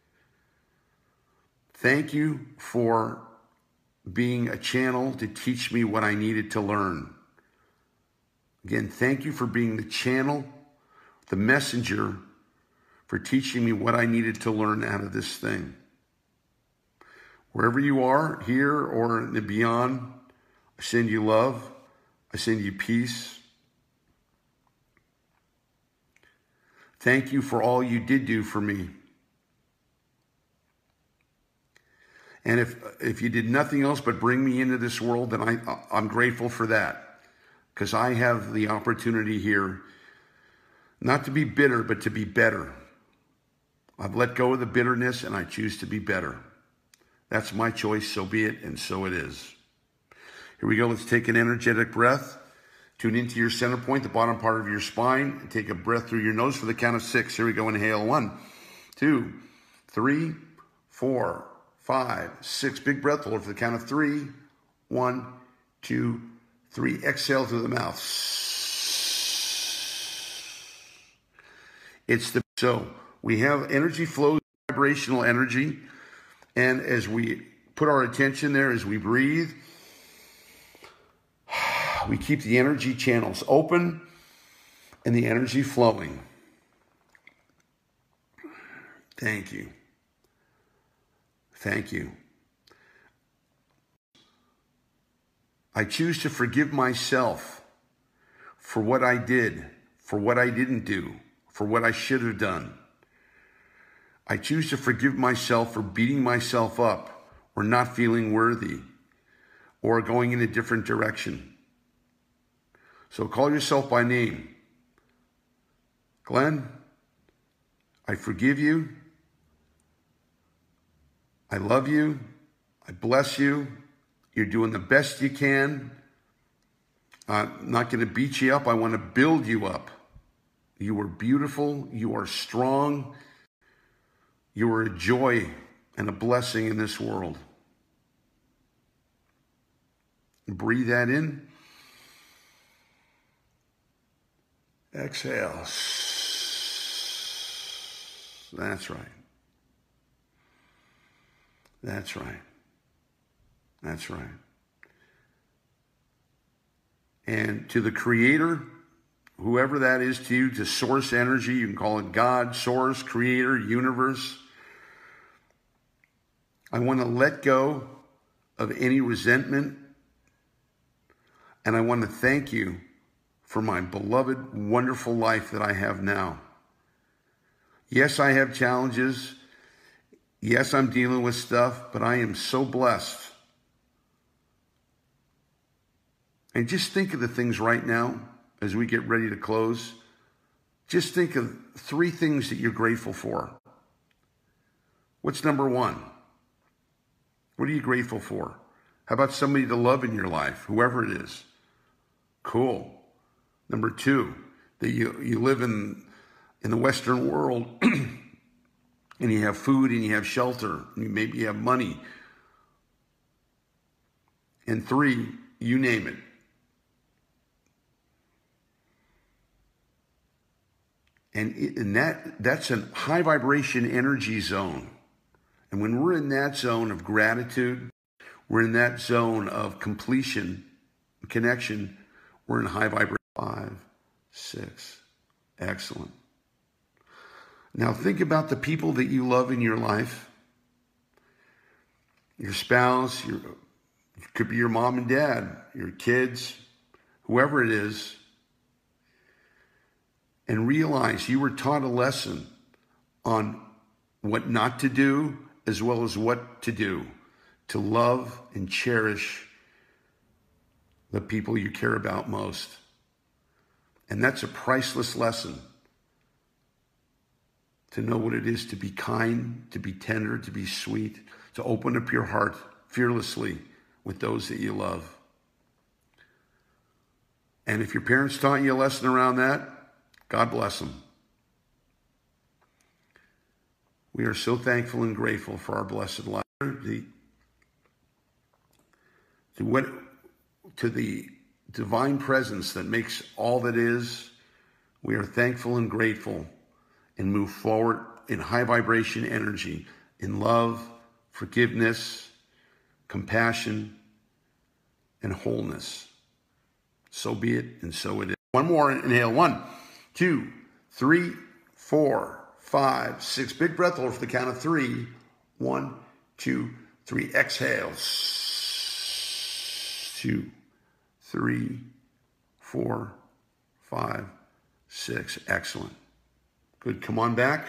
Thank you for being a channel to teach me what I needed to learn. Again, thank you for being the channel, the messenger, for teaching me what I needed to learn out of this thing. Wherever you are, here or in the beyond, I send you love. I send you peace. Thank you for all you did do for me. And if if you did nothing else but bring me into this world, then I, I'm grateful for that. Because I have the opportunity here not to be bitter, but to be better. I've let go of the bitterness and I choose to be better. That's my choice, so be it, and so it is. Here we go, let's take an energetic breath. Tune into your center point, the bottom part of your spine, and take a breath through your nose for the count of six. Here we go, inhale, one, two, three, four, five, six. Big breath, hold for the count of three. One, two, three. Exhale through the mouth. It's the, so we have energy flows, vibrational energy. And as we put our attention there, as we breathe, we keep the energy channels open and the energy flowing. Thank you. Thank you. I choose to forgive myself for what I did, for what I didn't do, for what I should have done. I choose to forgive myself for beating myself up or not feeling worthy or going in a different direction. So call yourself by name. Glenn, I forgive you. I love you. I bless you. You're doing the best you can. I'm not going to beat you up. I want to build you up. You are beautiful. You are strong. You are a joy and a blessing in this world. Breathe that in. Exhale. That's right. That's right. That's right. And to the Creator, whoever that is to you, to source energy, you can call it God, source, creator, universe. I want to let go of any resentment. And I want to thank you for my beloved, wonderful life that I have now. Yes, I have challenges. Yes, I'm dealing with stuff, but I am so blessed. And just think of the things right now as we get ready to close. Just think of three things that you're grateful for. What's number one? What are you grateful for? How about somebody to love in your life, whoever it is? Cool. Number two, that you, you live in, in the Western world and you have food and you have shelter, and maybe you have money. And three, you name it. And, it, and that that's a high vibration energy zone. And when we're in that zone of gratitude, we're in that zone of completion, connection, we're in high vibration. Five, six, excellent. Now think about the people that you love in your life. Your spouse, your, it could be your mom and dad, your kids, whoever it is. And realize you were taught a lesson on what not to do as well as what to do to love and cherish the people you care about most. And that's a priceless lesson. To know what it is to be kind, to be tender, to be sweet, to open up your heart fearlessly with those that you love. And if your parents taught you a lesson around that, God bless them. We are so thankful and grateful for our blessed life. The, to, what, to the divine presence that makes all that is, we are thankful and grateful and move forward in high vibration energy, in love, forgiveness, compassion, and wholeness. So be it, and so it is. One more, inhale. One, two, three, four, five, six. Big breath hold for the count of three. One, two, three. Exhale. Two, three, four, five, six. Excellent. Good. Come on back.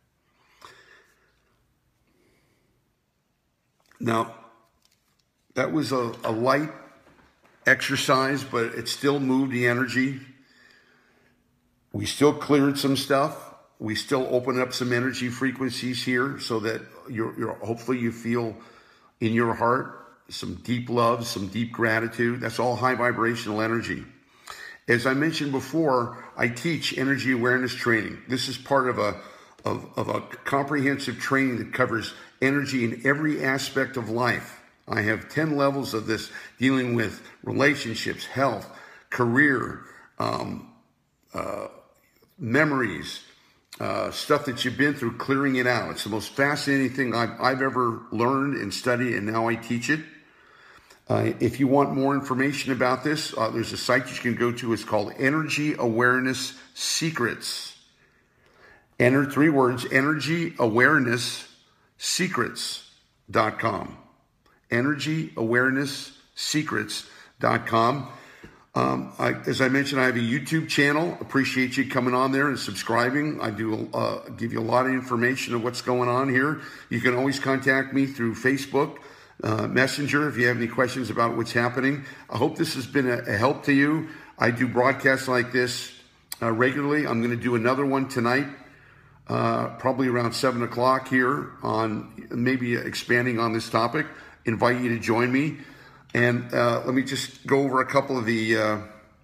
Now, that was a, a light exercise, but it still moved the energy. We still cleared some stuff. We still opened up some energy frequencies here so that you're, you're hopefully you feel in your heart some deep love, some deep gratitude. That's all high vibrational energy. As I mentioned before, I teach energy awareness training. This is part of a, of, of a comprehensive training that covers energy in every aspect of life. I have ten levels of this dealing with relationships, health, career, um, uh, memories, uh, stuff that you've been through, clearing it out. It's the most fascinating thing I've, I've ever learned and studied, and now I teach it. Uh, if you want more information about this, uh, there's a site you can go to. It's called Energy Awareness Secrets. Enter three words, energy awareness secrets dot com. energy awareness secrets dot com. Um, I, as I mentioned, I have a YouTube channel. Appreciate you coming on there and subscribing. I do uh, give you a lot of information of what's going on here. You can always contact me through Facebook uh, Messenger if you have any questions about what's happening. I hope this has been a, a help to you. I do broadcasts like this uh, regularly. I'm going to do another one tonight, uh, probably around seven o'clock here on maybe expanding on this topic. Invite you to join me. And uh, let me just go over a couple of the uh,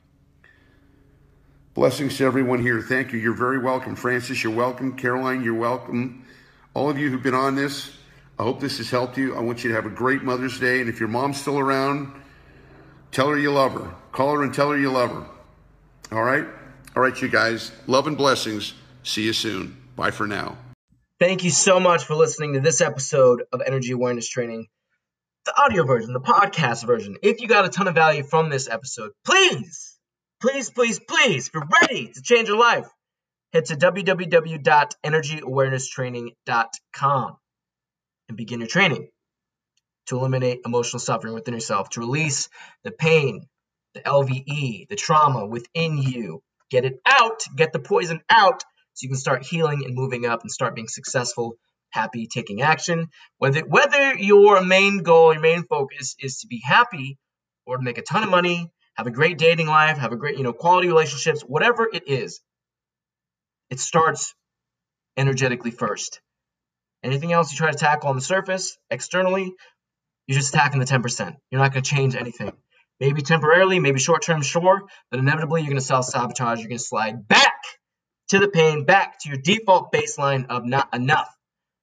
blessings to everyone here. Thank you. You're very welcome. Francis, you're welcome. Caroline, you're welcome. All of you who've been on this, I hope this has helped you. I want you to have a great Mother's Day. And if your mom's still around, tell her you love her. Call her and tell her you love her. All right? All right, you guys. Love and blessings. See you soon. Bye for now. Thank you so much for listening to this episode of Energy Awareness Training. The audio version, the podcast version. If you got a ton of value from this episode, please, please, please, please, if you're ready to change your life, head to w w w dot energy awareness training dot com and begin your training to eliminate emotional suffering within yourself, to release the pain, the L V E, the trauma within you. Get it out, get the poison out so you can start healing and moving up and start being successful, happy, taking action. Whether whether your main goal, your main focus is to be happy or to make a ton of money, have a great dating life, have a great, you know, quality relationships, whatever it is, it starts energetically first. Anything else you try to tackle on the surface, externally, you're just attacking the ten percent. You're not going to change anything. Maybe temporarily, maybe short-term, sure, but inevitably you're going to self-sabotage. You're going to slide back to the pain, back to your default baseline of not enough.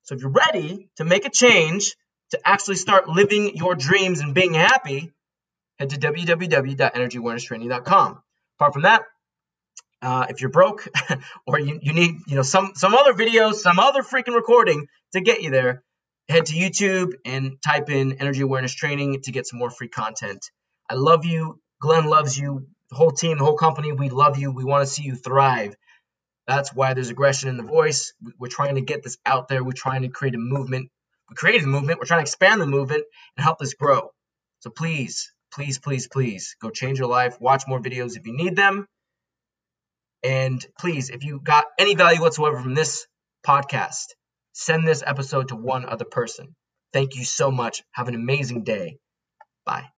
So if you're ready to make a change, to actually start living your dreams and being happy, head to w w w dot energy awareness training dot com. Apart from that, uh, if you're broke or you, you need you know some some other videos, some other freaking recording to get you there, head to YouTube and type in Energy Awareness Training to get some more free content. I love you. Glenn loves you. The whole team, the whole company, we love you. We want to see you thrive. That's why there's aggression in the voice. We're trying to get this out there. We're trying to create a movement. We created a movement. We're trying to expand the movement and help this grow. So please, please, please, please go change your life. Watch more videos if you need them. And please, if you got any value whatsoever from this podcast, send this episode to one other person. Thank you so much. Have an amazing day. Bye.